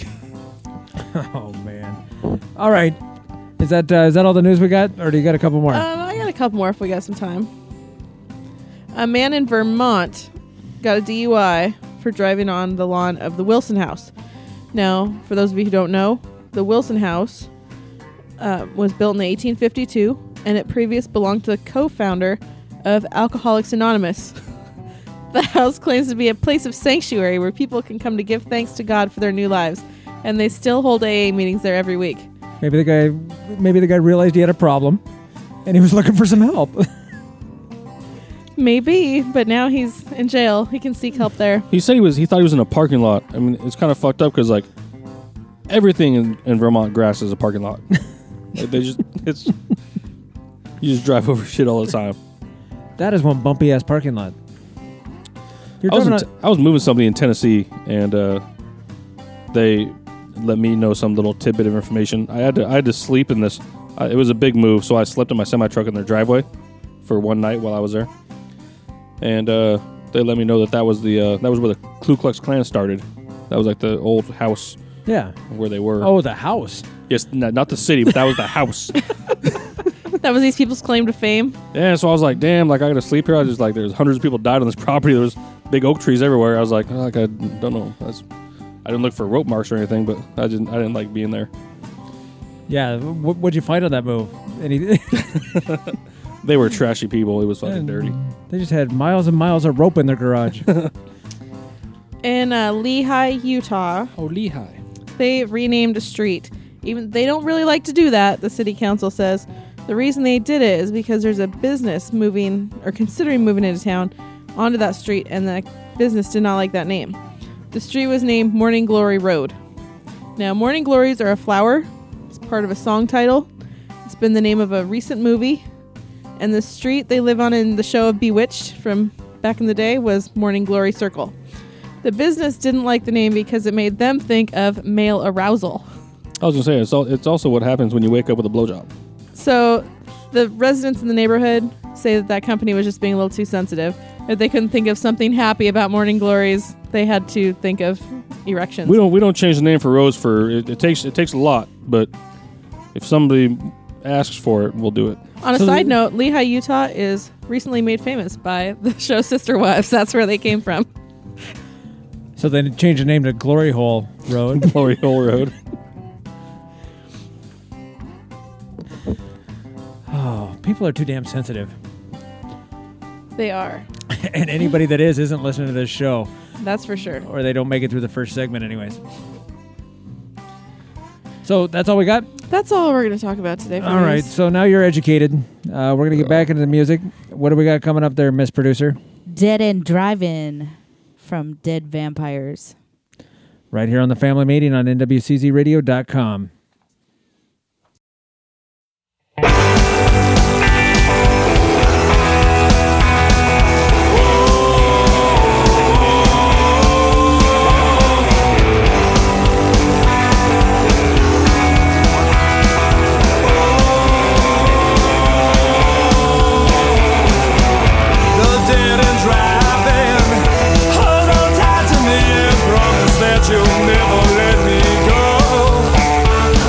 [SPEAKER 3] Oh man. All right. Is that all the news we got, or do you got a couple more?
[SPEAKER 4] I got a couple more if we got some time. A man in Vermont got a DUI for driving on the lawn of the Wilson House. Now, for those of you who don't know, the Wilson House was built in 1852, and it previously belonged to the co-founder of Alcoholics Anonymous. The house claims to be a place of sanctuary where people can come to give thanks to God for their new lives, and they still hold AA meetings there every week.
[SPEAKER 3] Maybe the guy realized he had a problem, and he was looking for some help.
[SPEAKER 4] Maybe, but now he's in jail. He can seek help there.
[SPEAKER 5] He said he thought he was in a parking lot. I mean, it's kind of fucked up because like everything in Vermont grass is a parking lot. Like, you just drive over shit all the time.
[SPEAKER 3] That is one bumpy ass parking lot. You're
[SPEAKER 5] I
[SPEAKER 3] driving
[SPEAKER 5] was moving somebody in Tennessee, and they let me know some little tidbit of information. I had to sleep in this. It was a big move, so I slept in my semi truck in their driveway for one night while I was there. And they let me know that was where the Ku Klux Klan started. That was like the old house
[SPEAKER 3] yeah.
[SPEAKER 5] where they were.
[SPEAKER 3] Oh, the house.
[SPEAKER 5] Yes, not the city, but that was the house.
[SPEAKER 4] That was these people's claim to fame.
[SPEAKER 5] Yeah, so I was like, damn, like I gotta sleep here. I was just like, there's hundreds of people died on this property. There was big oak trees everywhere. I was like, oh, like I don't know. I didn't look for rope marks or anything, but I didn't like being there.
[SPEAKER 3] Yeah, what'd you find on that move?
[SPEAKER 5] They were trashy people. It was fucking dirty.
[SPEAKER 3] They just had miles and miles of rope in their garage.
[SPEAKER 4] In Lehi, Utah.
[SPEAKER 5] Oh, Lehi.
[SPEAKER 4] They renamed a street. Even they don't really like to do that, the city council says. The reason they did it is because there's a business moving or considering moving into town onto that street, and the business did not like that name. The street was named Morning Glory Road. Now, morning glories are a flower. It's part of a song title. It's been the name of a recent movie. And the street they live on in the show of Bewitched from back in the day was Morning Glory Circle. The business didn't like the name because it made them think of male arousal.
[SPEAKER 5] I was going to say, it's also what happens when you wake up with a blowjob.
[SPEAKER 4] So the residents in the neighborhood say that company was just being a little too sensitive. If they couldn't think of something happy about morning glories, they had to think of erections.
[SPEAKER 5] We don't change the name for Rose for it takes a lot, but if somebody asks for it, we'll do it.
[SPEAKER 4] On a side note, Lehi, Utah is recently made famous by the show Sister Wives. That's where they came from.
[SPEAKER 3] So they changed the name to Glory Hole Road.
[SPEAKER 5] Glory Hole Road.
[SPEAKER 3] Oh, people are too damn sensitive.
[SPEAKER 4] They are.
[SPEAKER 3] And anybody that isn't listening to this show.
[SPEAKER 4] That's for sure.
[SPEAKER 3] Or they don't make it through the first segment anyways. So that's all we got?
[SPEAKER 4] That's all we're going to talk about today.
[SPEAKER 3] All right, so now you're educated. We're going to get back into the music. What do we got coming up there, Miss Producer?
[SPEAKER 7] Dead End Drive-In from Dead Vampires.
[SPEAKER 3] Right here on the Family Meeting on NWCZRadio.com.
[SPEAKER 6] You'll never let me go.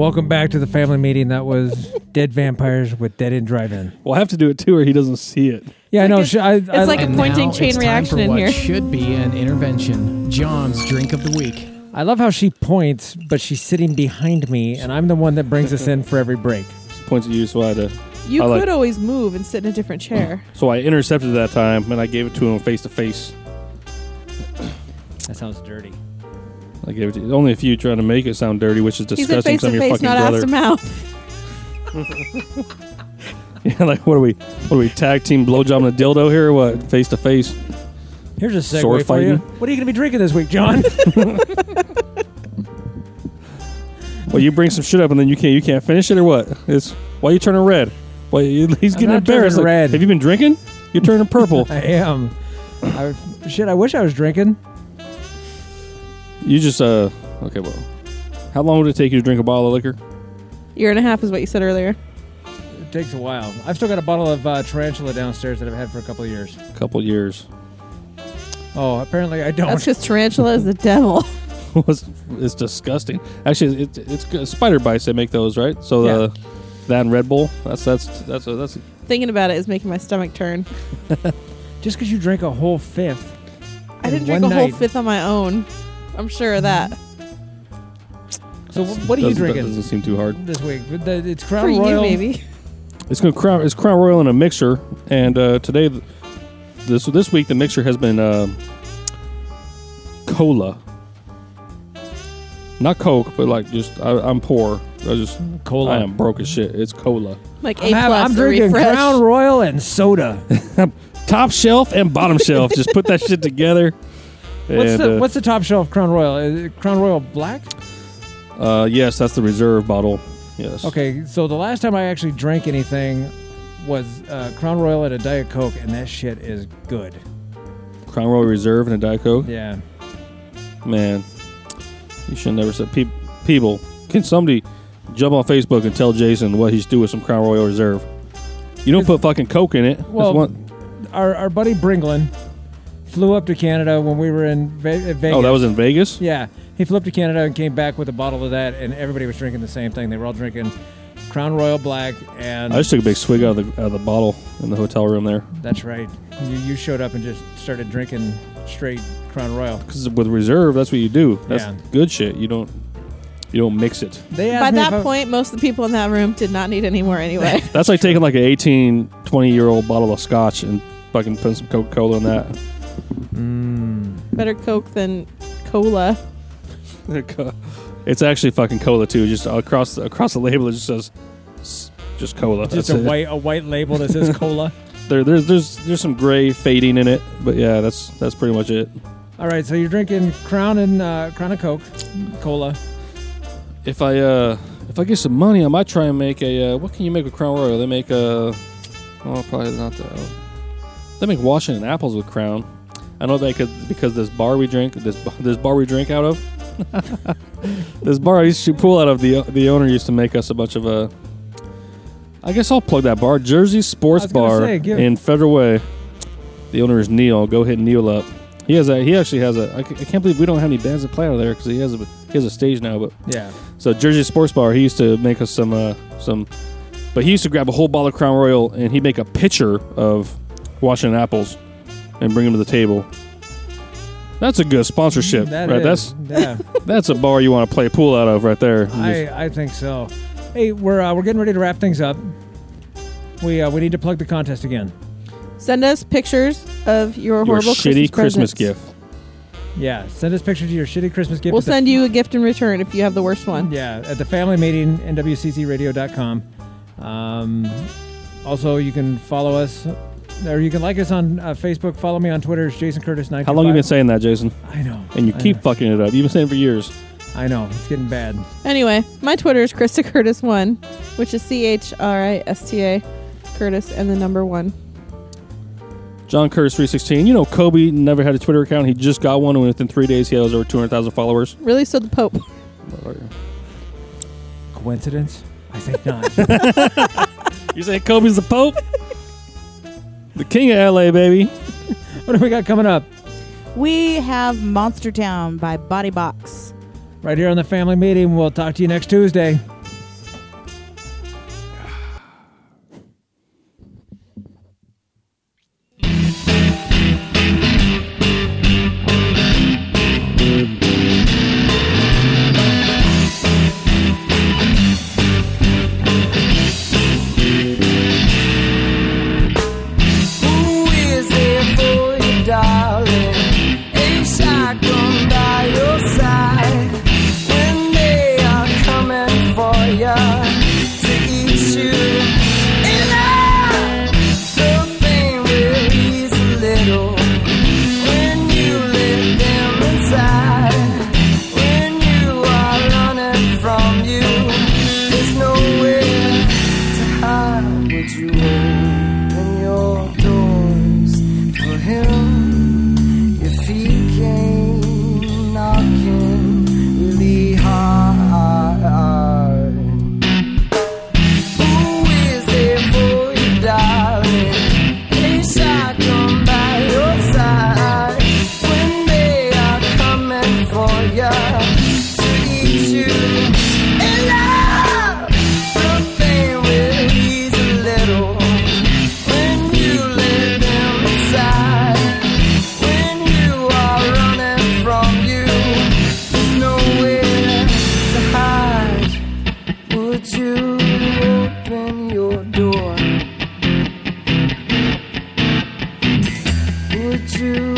[SPEAKER 3] Welcome back to the family meeting. That was Dead Vampires with Dead End Drive-In.
[SPEAKER 5] We'll have to do it too, or he doesn't see it.
[SPEAKER 3] Yeah, I know.
[SPEAKER 4] It's like a pointing chain reaction in here.
[SPEAKER 2] Should be an intervention. John's drink of the week.
[SPEAKER 3] I love how she points, but she's sitting behind me, and I'm the one that brings us in for every break.
[SPEAKER 5] She points at you, so I had to.
[SPEAKER 4] You could always move and sit in a different chair.
[SPEAKER 5] So I intercepted that time, and I gave it to him face to face.
[SPEAKER 3] That sounds dirty.
[SPEAKER 5] I gave it to you. Only if you trying to make it sound dirty, which is disgusting.
[SPEAKER 4] He's face to face, not
[SPEAKER 5] brother.
[SPEAKER 4] ass to mouth.
[SPEAKER 5] Yeah, like what are we tag team blowjobbing a dildo here or what? Face to face.
[SPEAKER 3] Here's a segue
[SPEAKER 5] Sword
[SPEAKER 3] for you.
[SPEAKER 5] fighting.
[SPEAKER 3] What are you going to be drinking this week, John?
[SPEAKER 5] Well, you bring some shit up and then you can't finish it or what? Why are you turning red? Why he's getting
[SPEAKER 3] not
[SPEAKER 5] embarrassed.
[SPEAKER 3] turning
[SPEAKER 5] Like,
[SPEAKER 3] red.
[SPEAKER 5] have you been drinking? You're turning purple.
[SPEAKER 3] I am. I wish I was drinking.
[SPEAKER 5] You just okay. Well, how long would it take you to drink a bottle of liquor?
[SPEAKER 4] Year and a half is what you said earlier.
[SPEAKER 3] It takes a while. I've still got a bottle of Tarantula downstairs that I've had for a couple of years.
[SPEAKER 5] A couple years.
[SPEAKER 3] Oh, apparently I don't.
[SPEAKER 4] That's because Tarantula is the devil.
[SPEAKER 5] It's disgusting. Actually, it's good. Spider Bites. They make those, right? So that and Red Bull. That's.
[SPEAKER 4] Thinking about it is making my stomach turn.
[SPEAKER 3] Just because you drank a whole fifth.
[SPEAKER 4] I didn't drink a whole fifth on my own. I'm sure of that.
[SPEAKER 3] So what are you drinking?
[SPEAKER 5] That doesn't seem too hard
[SPEAKER 3] this week. It's Crown
[SPEAKER 4] For
[SPEAKER 3] Royal.
[SPEAKER 4] you, maybe.
[SPEAKER 5] It's Crown Royal in a mixer, and today, this week the mixer has been cola, not Coke, but like just I'm poor.
[SPEAKER 3] Cola.
[SPEAKER 5] I am broke as shit. It's cola,
[SPEAKER 4] Like A+,
[SPEAKER 3] I'm drinking
[SPEAKER 4] refresh.
[SPEAKER 3] Crown Royal and soda.
[SPEAKER 5] top shelf and bottom shelf. Just put that shit together.
[SPEAKER 3] What's the top shelf Crown Royal? Is it Crown Royal Black?
[SPEAKER 5] Yes, that's the reserve bottle. Yes.
[SPEAKER 3] Okay, so the last time I actually drank anything was Crown Royal and a Diet Coke, and that shit is good.
[SPEAKER 5] Crown Royal Reserve and a Diet Coke.
[SPEAKER 3] Yeah.
[SPEAKER 5] Man, you should never say. People, can somebody jump on Facebook and tell Jason what he should do with some Crown Royal Reserve? You don't put fucking Coke in it.
[SPEAKER 3] Well, our buddy Bringlin flew up to Canada when we were in Vegas.
[SPEAKER 5] Oh, that was in Vegas?
[SPEAKER 3] Yeah. He flew up to Canada and came back with a bottle of that, and everybody was drinking the same thing. They were all drinking Crown Royal Black, and
[SPEAKER 5] I just took a big swig out of the bottle in the hotel room there.
[SPEAKER 3] That's right. You showed up and just started drinking straight Crown Royal.
[SPEAKER 5] Because with Reserve, that's what you do. That's
[SPEAKER 3] Yeah.
[SPEAKER 5] good shit. You don't mix it.
[SPEAKER 3] By
[SPEAKER 4] that point, most of the people in that room did not need any more anyway.
[SPEAKER 5] That's like taking like an 18, 20-year-old bottle of scotch and fucking putting some Coca-Cola in that.
[SPEAKER 4] Better Coke than cola.
[SPEAKER 5] It's actually fucking cola too. Just across the label, it just says just cola.
[SPEAKER 3] Just
[SPEAKER 5] That's it.
[SPEAKER 3] a white label that says cola.
[SPEAKER 5] There's some gray fading in it, but yeah, that's pretty much it.
[SPEAKER 3] All right, so you're drinking Crown and Coke, cola.
[SPEAKER 5] If I get some money, I might try and make a. What can you make with Crown Royal? They make probably not that. They make Washington apples with Crown. I know that because this bar we drink out of. This bar I used to pull out of, the owner used to make us a bunch of I guess I'll plug that bar, Jersey Sports Bar in Federal Way. The owner is Neil. Go hit Neil up. He actually has a. I can't believe we don't have any bands that play out of there because he has a stage now. But
[SPEAKER 3] yeah.
[SPEAKER 5] So Jersey Sports Bar, he used to make us some. But he used to grab a whole bottle of Crown Royal and he'd make a pitcher of Washington apples and bring them to the table. That's a good sponsorship, right? That's a bar you want to play pool out of, right there.
[SPEAKER 3] I think so. Hey, we're getting ready to wrap things up. We need to plug the contest again.
[SPEAKER 4] Send us pictures of your horrible
[SPEAKER 5] shitty Christmas
[SPEAKER 4] presents.
[SPEAKER 5] gift.
[SPEAKER 3] Yeah, send us pictures of your shitty Christmas gift.
[SPEAKER 4] We'll send you a gift in return if you have the worst one.
[SPEAKER 3] Yeah, at the family meeting, nwccradio.com. Also, you can follow us, or you can like us on Facebook. Follow me on Twitter. It's Jason Curtis 925.
[SPEAKER 5] How long have you been saying that, Jason?
[SPEAKER 3] I know.
[SPEAKER 5] And you keep fucking it up. You've been saying it for years.
[SPEAKER 3] I know. It's getting bad.
[SPEAKER 4] Anyway, my Twitter is Krista Curtis 1, which is CHRISTA Curtis and the number 1.
[SPEAKER 5] John Curtis 316. You know, Kobe never had a Twitter account. He just got one, and within 3 days, he has over 200,000 followers.
[SPEAKER 4] Really? So the Pope.
[SPEAKER 3] Coincidence? I think not.
[SPEAKER 5] You say Kobe's the Pope? The king of LA, baby.
[SPEAKER 3] What do we got coming up?
[SPEAKER 7] We have Monster Town by Body Box.
[SPEAKER 3] Right here on the family meeting. We'll talk to you next Tuesday.
[SPEAKER 1] true.